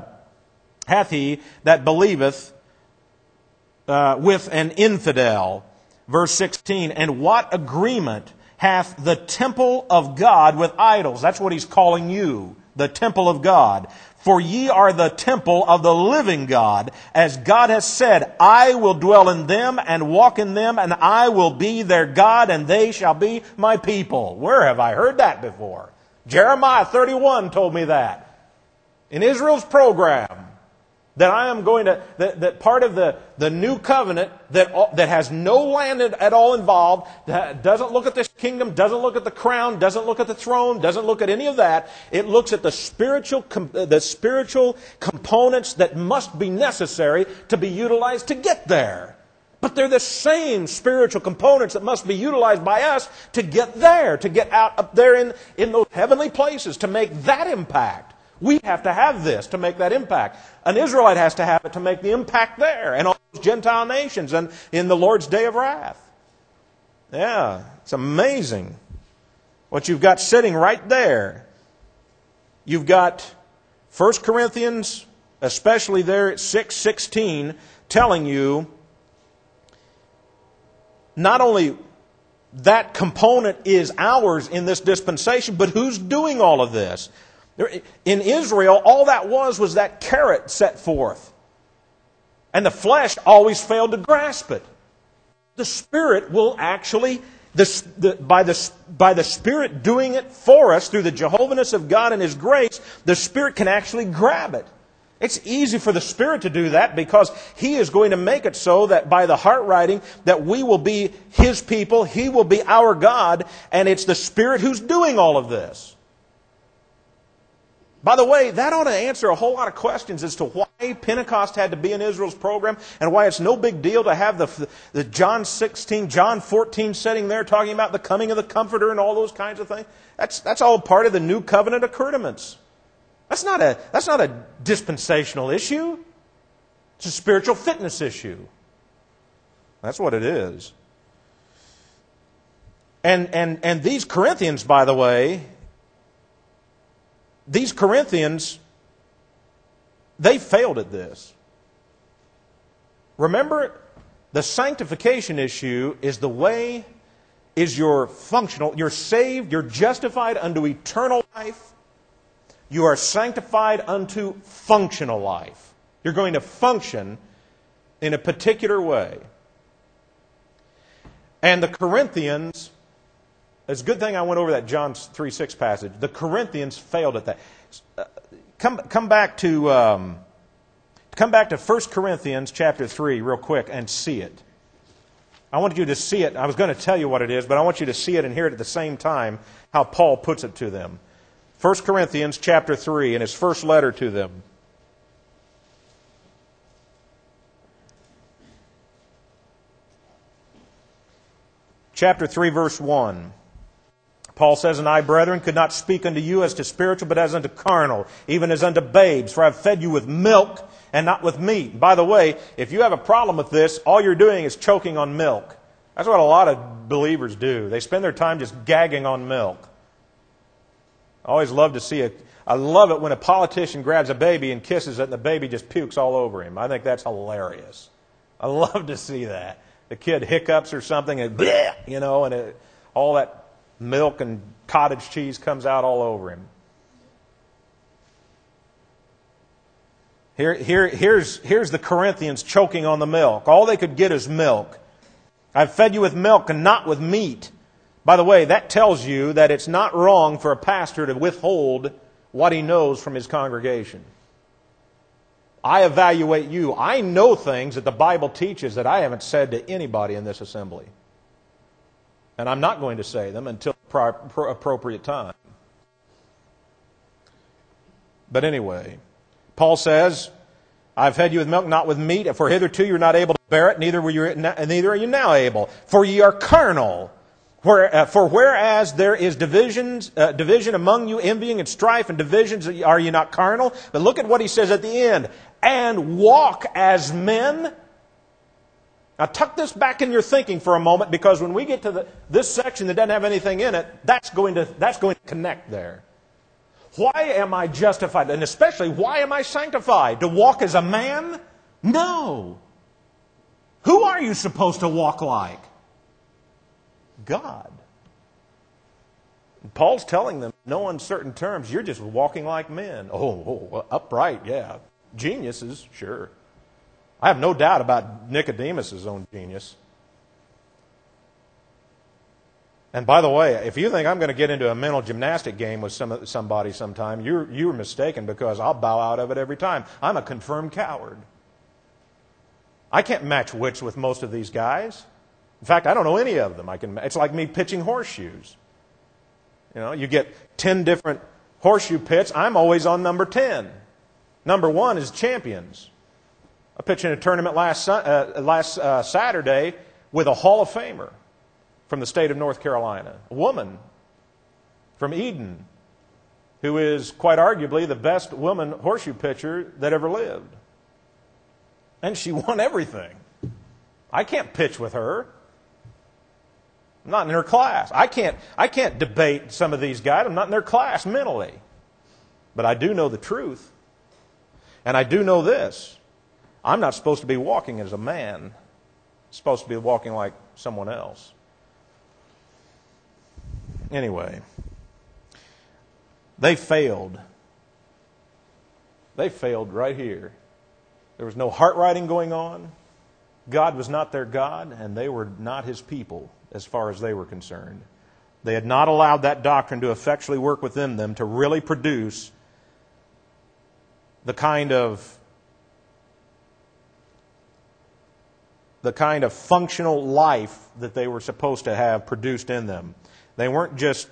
that believeth with an infidel? Verse 16, and what agreement hath the temple of God with idols? That's what he's calling you, the temple of God. For ye are the temple of the living God, as God has said, I will dwell in them and walk in them, and I will be their God, and they shall be my people. Where have I heard that before? Jeremiah 31 told me that. In Israel's program, that I am going to, that part of the new covenant that has no land at all involved, that doesn't look at this kingdom, doesn't look at the crown, doesn't look at the throne, doesn't look at any of that. It looks at the spiritual components that must be necessary to be utilized to get there. But they're the same spiritual components that must be utilized by us to get there, to get out up there in those heavenly places, to make that impact. We have to have this to make that impact. An Israelite has to have it to make the impact there and all those Gentile nations and in the Lord's day of wrath. Yeah, it's amazing what you've got sitting right there. You've got 1 Corinthians, especially there at 6:16, telling you not only that component is ours in this dispensation, but who's doing all of this. In Israel, all that was that carrot set forth. And the flesh always failed to grasp it. The Spirit will actually, by the Spirit doing it for us through the Jehovahness of God and His grace, the Spirit can actually grab it. It's easy for the Spirit to do that because He is going to make it so that by the heart writing that we will be His people, He will be our God, and it's the Spirit who's doing all of this. By the way, that ought to answer a whole lot of questions as to why Pentecost had to be in Israel's program and why it's no big deal to have the John 16, John 14 setting there talking about the coming of the Comforter and all those kinds of things. That's all part of the New Covenant accoutrements. That's not a dispensational issue. It's a spiritual fitness issue. That's what it is. And these Corinthians, by the way, these Corinthians, they failed at this. Remember, the sanctification issue is you're functional, you're saved, you're justified unto eternal life. You are sanctified unto functional life. You're going to function in a particular way. And the Corinthians, it's a good thing I went over that John 3:6 passage. The Corinthians failed at that. Come back to 1 Corinthians chapter 3 real quick and see it. I want you to see it. I was going to tell you what it is, but I want you to see it and hear it at the same time how Paul puts it to them. 1 Corinthians chapter 3 in his first letter to them. Chapter 3 verse 1. Paul says, "And I, brethren, could not speak unto you as to spiritual, but as unto carnal, even as unto babes. For I have fed you with milk and not with meat." By the way, if you have a problem with this, all you're doing is choking on milk. That's what a lot of believers do. They spend their time just gagging on milk. I always love to see it. I love it when a politician grabs a baby and kisses it and the baby just pukes all over him. I think that's hilarious. I love to see that. The kid hiccups or something and bleh, and all that milk and cottage cheese comes out all over him. Here's the Corinthians choking on the milk. All they could get is milk. "I've fed you with milk and not with meat." By the way, that tells you that it's not wrong for a pastor to withhold what he knows from his congregation. I evaluate you. I know things that the Bible teaches that I haven't said to anybody in this assembly. And I'm not going to say them until appropriate time. But anyway, Paul says, "I've fed you with milk, not with meat, for hitherto you're not able to bear it, neither are you now able. For ye are carnal. For whereas there is division among you, envying and strife and divisions, are ye not carnal?" But look at what he says at the end. "And walk as men." Now tuck this back in your thinking for a moment, because when we get to this section that doesn't have anything in it, that's going to connect there. Why am I justified? And especially, why am I sanctified? To walk as a man? No. Who are you supposed to walk like? God. And Paul's telling them, in no uncertain terms, you're just walking like men. Upright, yeah. Geniuses, sure. I have no doubt about Nicodemus' own genius. And by the way, if you think I'm going to get into a mental gymnastic game with somebody sometime, you're mistaken, because I'll bow out of it every time. I'm a confirmed coward. I can't match wits with most of these guys. In fact, I don't know any of them. It's like me pitching horseshoes. You get 10 different horseshoe pits. I'm always on number 10. Number 1 is champions. I pitched in a tournament last Saturday with a Hall of Famer from the state of North Carolina, a woman from Eden, who is quite arguably the best woman horseshoe pitcher that ever lived. And she won everything. I can't pitch with her. I'm not in her class. I can't debate some of these guys. I'm not in their class mentally. But I do know the truth. And I do know this. I'm not supposed to be walking as a man. I'm supposed to be walking like someone else. Anyway, they failed. They failed right here. There was no heart writing going on. God was not their God, and they were not His people as far as they were concerned. They had not allowed that doctrine to effectually work within them to really produce the kind of functional life that they were supposed to have produced in them. They weren't just,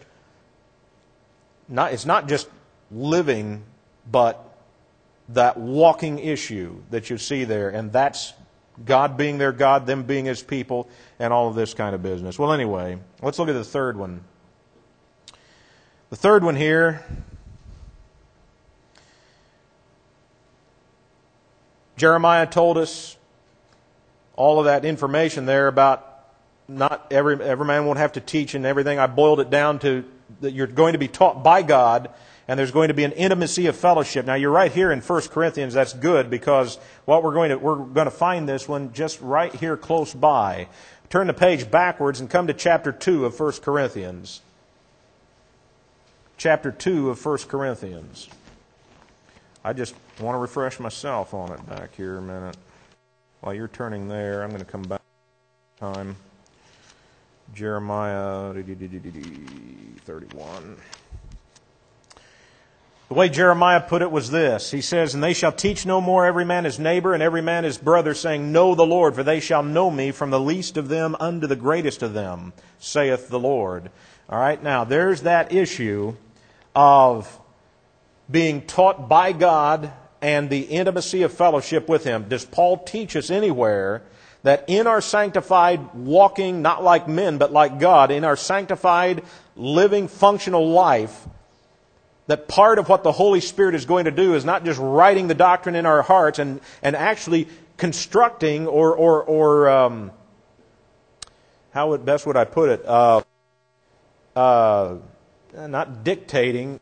it's not just living, but that walking issue that you see there, and that's God being their God, them being His people, and all of this kind of business. Well, anyway, let's look at the third one. The third one here, Jeremiah told us all of that information there about not every man won't have to teach and everything. I boiled it down to that you're going to be taught by God, and there's going to be an intimacy of fellowship. Now, you're right here in 1 Corinthians. That's good, because we're going to find this one just right here close by. Turn the page backwards and come to chapter 2 of 1 Corinthians. Chapter 2 of 1 Corinthians. I just want to refresh myself on it back here a minute. While you're turning there, I'm going to come back time. Jeremiah 31. The way Jeremiah put it was this. He says, "And they shall teach no more every man his neighbor and every man his brother, saying, Know the Lord, for they shall know me from the least of them unto the greatest of them, saith the Lord." All right, now there's that issue of being taught by God and the intimacy of fellowship with Him. Does Paul teach us anywhere that in our sanctified walking, not like men, but like God, in our sanctified living functional life, that part of what the Holy Spirit is going to do is not just writing the doctrine in our hearts and actually constructing or how best would I put it? Not dictating,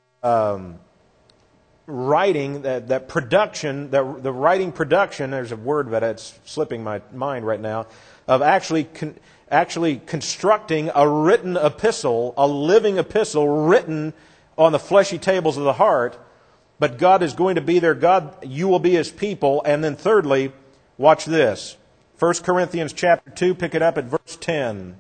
writing, that production, the writing production, there's a word that it's slipping my mind right now, of actually constructing a written epistle, a living epistle written on the fleshy tables of the heart. But God is going to be their God, you will be His people. And then thirdly, watch this. 1 Corinthians chapter 2, pick it up at verse 10.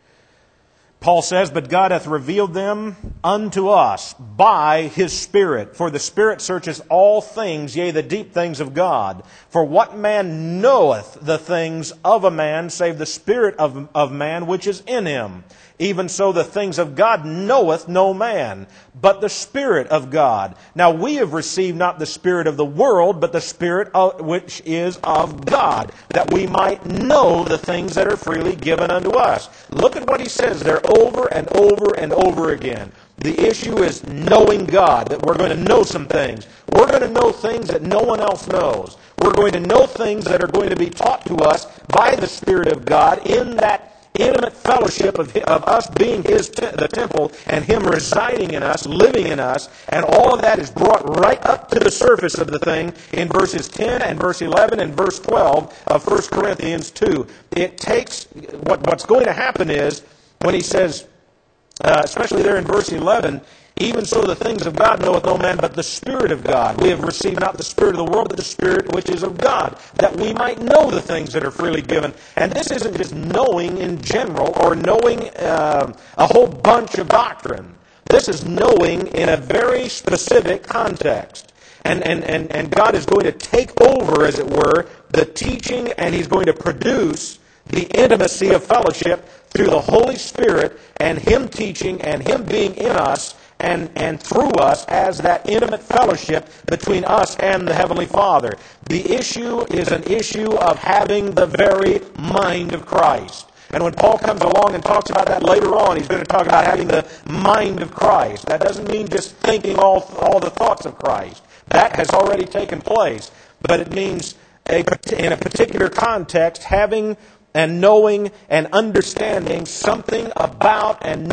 Paul says, "But God hath revealed them unto us by His Spirit. For the Spirit searches all things, yea, the deep things of God. For what man knoweth the things of a man, save the Spirit of man which is in him? Even so the things of God knoweth no man, but the Spirit of God. Now we have received not the spirit of the world, but the Spirit which is of God, that we might know the things that are freely given unto us." Look at what he says there over and over and over again. The issue is knowing God, that we're going to know some things. We're going to know things that no one else knows. We're going to know things that are going to be taught to us by the Spirit of God in that intimate fellowship of us being the temple and Him residing in us, living in us, and all of that is brought right up to the surface of the thing in verses 10 and verse 11 and verse 12 of 1 Corinthians 2. It takes, what's going to happen is, when he says, especially there in verse 11, "Even so the things of God knoweth no man, but the Spirit of God. We have received not the spirit of the world, but the Spirit which is of God, that we might know the things that are freely given." And this isn't just knowing in general or knowing a whole bunch of doctrine. This is knowing in a very specific context. And God is going to take over, as it were, the teaching, and He's going to produce the intimacy of fellowship through the Holy Spirit and Him teaching and Him being in us and through us as that intimate fellowship between us and the Heavenly Father. The issue is an issue of having the very mind of Christ. And when Paul comes along and talks about that later on, he's going to talk about having the mind of Christ. That doesn't mean just thinking all the thoughts of Christ. That has already taken place. But it means, in a particular context, having and knowing and understanding something about and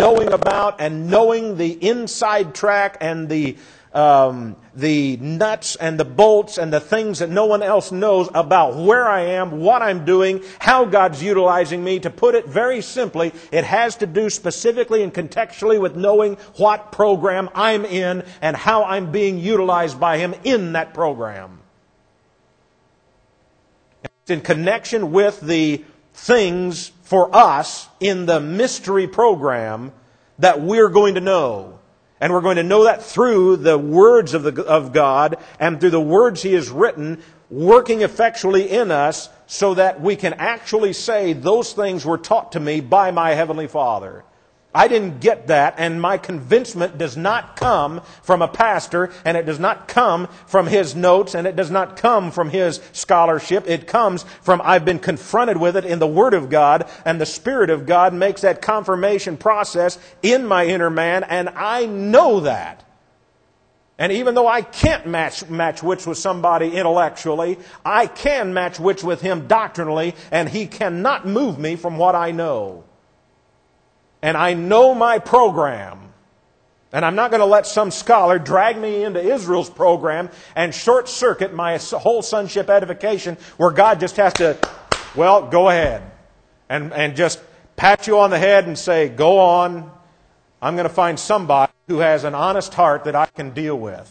knowing the inside track and the nuts and the bolts and the things that no one else knows about where I am, what I'm doing, how God's utilizing me. To put it very simply, it has to do specifically and contextually with knowing what program I'm in and how I'm being utilized by Him in that program. in connection with the things for us in the mystery program that we're going to know. And we're going to know that through the words of God and through the words He has written, working effectually in us so that we can actually say those things were taught to me by my Heavenly Father. I didn't get that, and my convincement does not come from a pastor, and it does not come from his notes, and it does not come from his scholarship. It comes from I've been confronted with it in the Word of God, and the Spirit of God makes that confirmation process in my inner man, and I know that. And even though I can't match wits with somebody intellectually, I can match wits with him doctrinally, and he cannot move me from what I know. And I know my program. And I'm not going to let some scholar drag me into Israel's program and short-circuit my whole sonship edification where God just has to, well, go ahead. And just pat you on the head and say, go on. I'm going to find somebody who has an honest heart that I can deal with.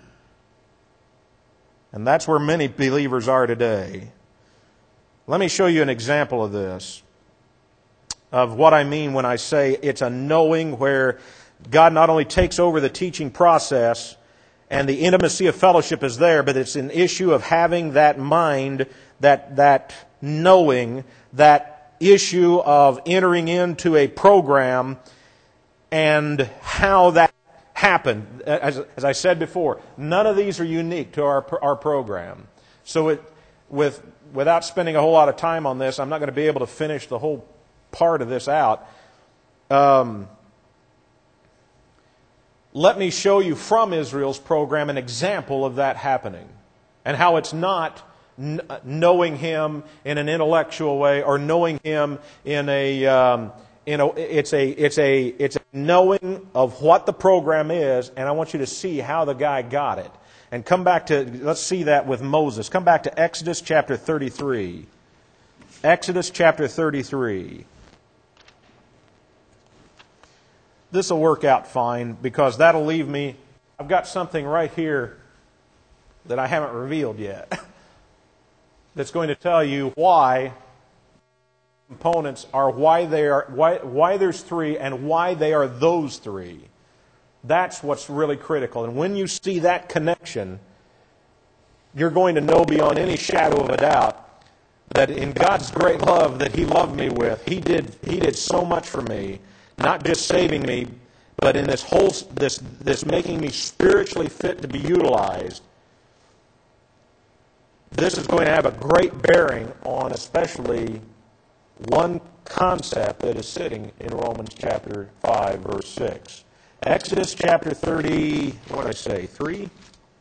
And that's where many believers are today. Let me show you an example of this, of what I mean when I say it's a knowing where God not only takes over the teaching process and the intimacy of fellowship is there, but it's an issue of having that mind, that knowing, that issue of entering into a program and how that happened. As I said before, none of these are unique to our program. So without spending a whole lot of time on this, I'm not going to be able to finish the whole part of this out. Let me show you from Israel's program an example of that happening and how it's not knowing Him in an intellectual way or knowing Him in it's a knowing of what the program is, and I want you to see how the guy got it. And let's see that with Moses. Come back to Exodus chapter 33. Exodus chapter 33. This will work out fine because that'll leave me. I've got something right here that I haven't revealed yet that's going to tell you why components are why there's three and why they are those three. That's what's really critical. And when you see that connection, you're going to know beyond any shadow of a doubt that in God's great love that He loved me with, He did so much for me. Not just saving me, but in this making me spiritually fit to be utilized. This is going to have a great bearing on especially one concept that is sitting in Romans chapter 5, verse 6. Exodus chapter 30, what did I say, 3?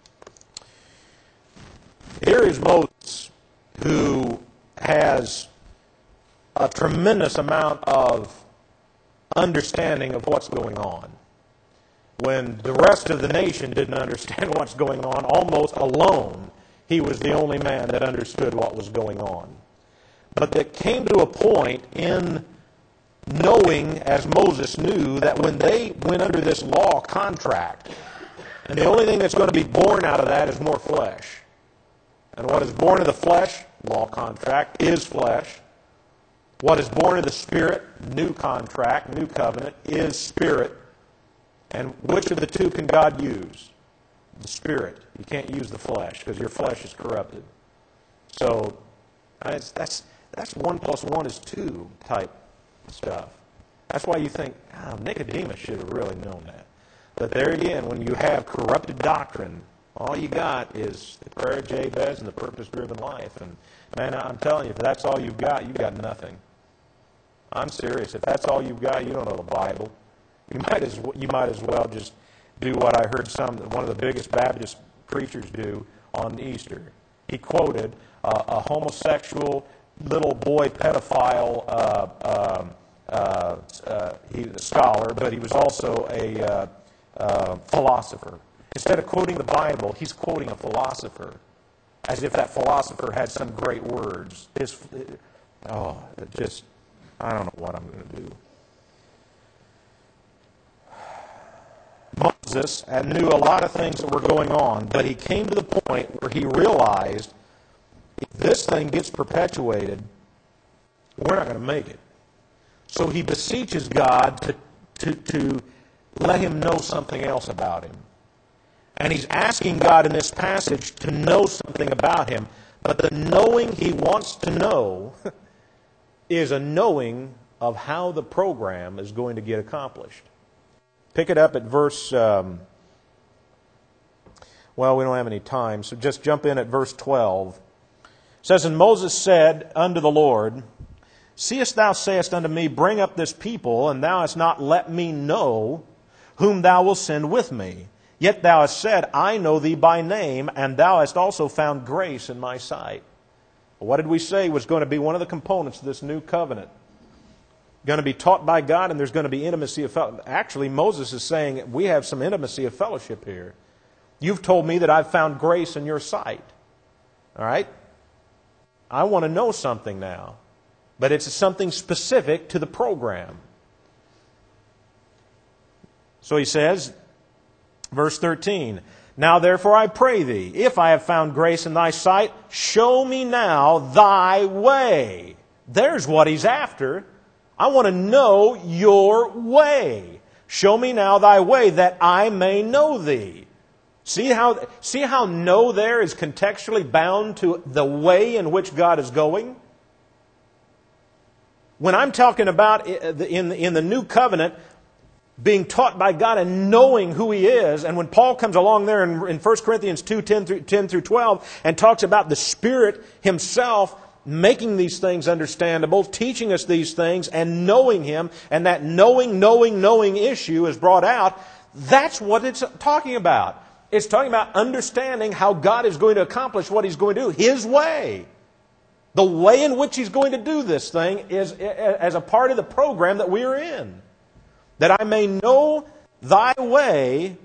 Here is Moses, who has a tremendous amount of understanding of what's going on. When the rest of the nation didn't understand what's going on, almost alone, he was the only man that understood what was going on. But that came to a point in knowing, as Moses knew, that when they went under this law contract, and the only thing that's going to be born out of that is more flesh. And what is born of the flesh, law contract, is flesh. What is born of the Spirit, new contract, new covenant, is Spirit. And which of the two can God use? The Spirit. You can't use the flesh because your flesh is corrupted. So that's 1 + 1 is 2 type stuff. That's why you think, Nicodemus should have really known that. But there again, when you have corrupted doctrine, all you got is the prayer of Jabez and the purpose-driven life. And man, I'm telling you, if that's all you've got nothing. I'm serious. If that's all you've got, you don't know the Bible. You might as well just do what I heard one of the biggest Baptist preachers do on Easter. He quoted a homosexual little boy pedophile he's a scholar, but he was also a philosopher. Instead of quoting the Bible, he's quoting a philosopher, as if that philosopher had some great words. I don't know what I'm going to do. Moses knew a lot of things that were going on, but he came to the point where he realized if this thing gets perpetuated, we're not going to make it. So he beseeches God to let him know something else about him. And he's asking God in this passage to know something about him. But the knowing he wants to know is a knowing of how the program is going to get accomplished. Pick it up at verse, we don't have any time, so just jump in at verse 12. It says, And Moses said unto the Lord, Seest thou sayest unto me, Bring up this people, and thou hast not let me know whom thou wilt send with me. Yet thou hast said, I know thee by name, and thou hast also found grace in my sight. What did we say was going to be one of the components of this new covenant? Going to be taught by God, and there's going to be intimacy of fellowship. Actually, Moses is saying, we have some intimacy of fellowship here. You've told me that I've found grace in your sight. All right? I want to know something now. But it's something specific to the program. So he says, verse 13, Now therefore I pray thee, if I have found grace in thy sight, show me now thy way. There's what he's after. I want to know your way. Show me now thy way, that I may know thee. See how know there is contextually bound to the way in which God is going? When I'm talking about in the new covenant, being taught by God and knowing who He is, and when Paul comes along there in 1 Corinthians 2, 10 through 12, and talks about the Spirit Himself making these things understandable, teaching us these things, and knowing Him, and that knowing issue is brought out, that's what it's talking about. It's talking about understanding how God is going to accomplish what He's going to do, His way. The way in which He's going to do this thing is as a part of the program that we are in. That I may know thy way,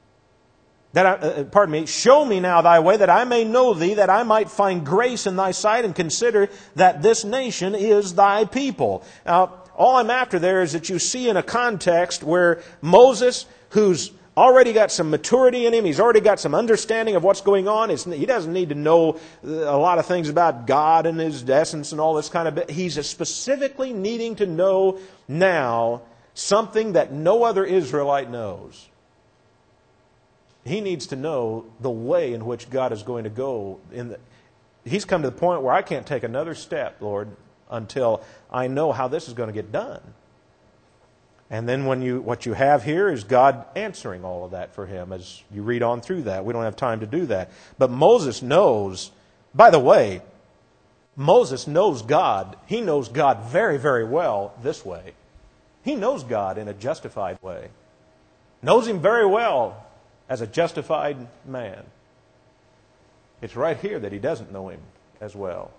show me now thy way, that I may know thee, that I might find grace in thy sight, and consider that this nation is thy people. Now, all I'm after there is that you see in a context where Moses, who's already got some maturity in him, he's already got some understanding of what's going on. He doesn't need to know a lot of things about God and His essence and all this kind of bit. He's specifically needing to know now something that no other Israelite knows. He needs to know the way in which God is going to go. He's come to the point where I can't take another step, Lord, until I know how this is going to get done. And then what you have here is God answering all of that for him as you read on through that. We don't have time to do that. But Moses knows, by the way, Moses knows God. He knows God very, very well this way. He knows God in a justified way. Knows Him very well as a justified man. It's right here that he doesn't know Him as well.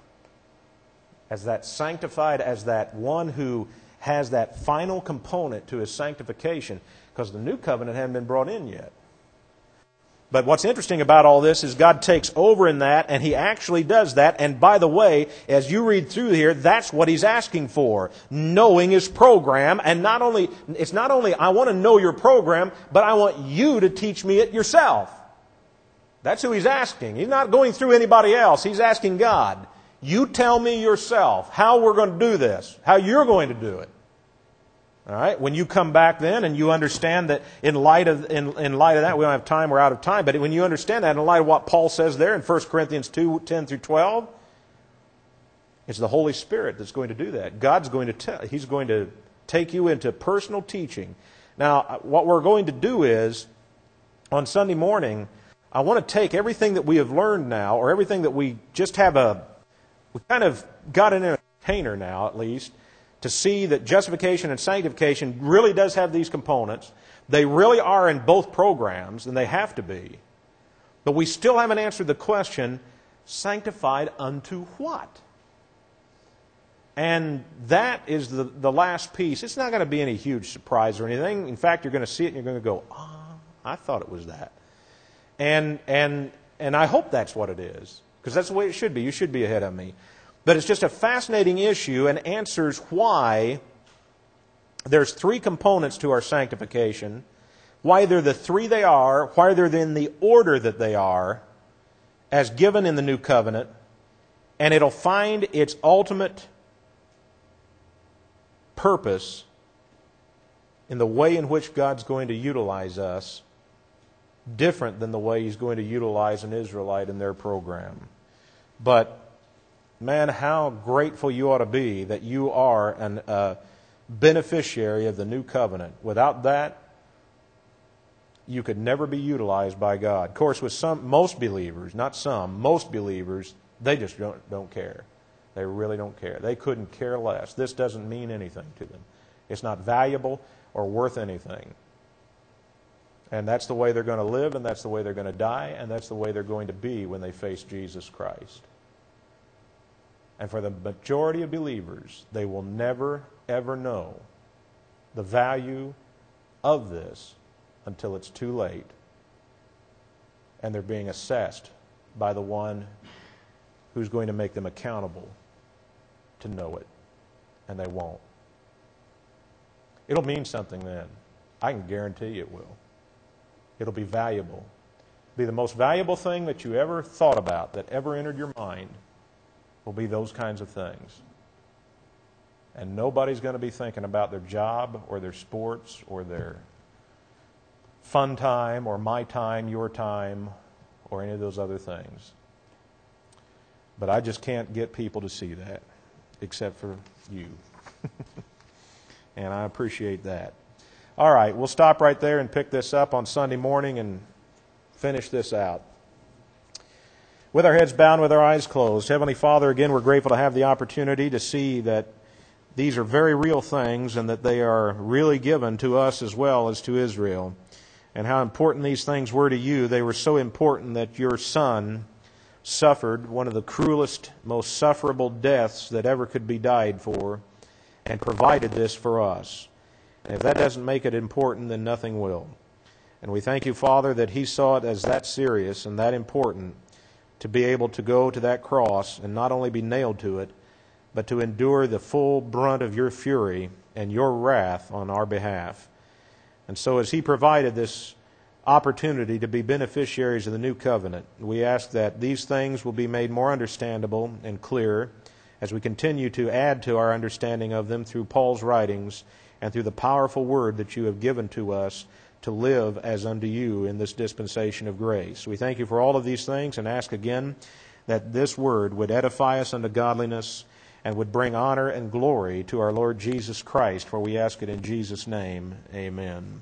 As that sanctified, as that one who has that final component to his sanctification, because the new covenant hadn't been brought in yet. But what's interesting about all this is God takes over in that, and He actually does that. And by the way, as you read through here, that's what He's asking for. Knowing His program. And it's not only I want to know your program, but I want you to teach me it yourself. That's who He's asking. He's not going through anybody else. He's asking God, you tell me yourself how we're going to do this, how you're going to do it. All right. When you come back then and you understand that in light of that, we don't have time, we're out of time, but when you understand that in light of what Paul says there in 1 Corinthians 2, 10 through 12, it's the Holy Spirit that's going to do that. God's going to He's going to take you into personal teaching. Now, what we're going to do is, on Sunday morning, I want to take everything that we have learned now, or everything that we just have we kind of got it in a container now, at least, to see that justification and sanctification really does have these components. They really are in both programs, and they have to be. But we still haven't answered the question, sanctified unto what? And that is the last piece. It's not going to be any huge surprise or anything. In fact, you're going to see it and you're going to go, I thought it was that. And I hope that's what it is, because that's the way it should be. You should be ahead of me. But it's just a fascinating issue and answers why there's three components to our sanctification, why they're the three they are, why they're in the order that they are, as given in the New Covenant, And it'll find its ultimate purpose in the way in which God's going to utilize us different than the way He's going to utilize an Israelite in their program. But, man, how grateful you ought to be that you are a beneficiary of the new covenant. Without that, you could never be utilized by God. Of course, with most believers, not some, most believers, they just don't care. They really don't care. They couldn't care less. This doesn't mean anything to them. It's not valuable or worth anything. And that's the way they're going to live, and that's the way they're going to die, and that's the way they're going to be when they face Jesus Christ. And for the majority of believers, they will never, ever know the value of this until it's too late, and they're being assessed by the one who's going to make them accountable to know it, and they won't. It'll mean something then. I can guarantee you it will. It'll be valuable. It'll be the most valuable thing that you ever thought about, that ever entered your mind, will be those kinds of things. And nobody's going to be thinking about their job or their sports or their fun time or my time, your time, or any of those other things. But I just can't get people to see that, except for you. And I appreciate that. All right, we'll stop right there and pick this up on Sunday morning and finish this out. With our heads bowed, with our eyes closed, Heavenly Father, again, we're grateful to have the opportunity to see that these are very real things and that they are really given to us as well as to Israel. And how important these things were to you. They were so important that your Son suffered one of the cruelest, most sufferable deaths that ever could be died for, and provided this for us. And if that doesn't make it important, then nothing will. And we thank you, Father, that He saw it as that serious and that important to be able to go to that cross and not only be nailed to it, but to endure the full brunt of your fury and your wrath on our behalf. And so as He provided this opportunity to be beneficiaries of the new covenant, we ask that these things will be made more understandable and clear as we continue to add to our understanding of them through Paul's writings and through the powerful word that you have given to us to live as unto you in this dispensation of grace. We thank you for all of these things and ask again that this word would edify us unto godliness and would bring honor and glory to our Lord Jesus Christ, for we ask it in Jesus' name. Amen.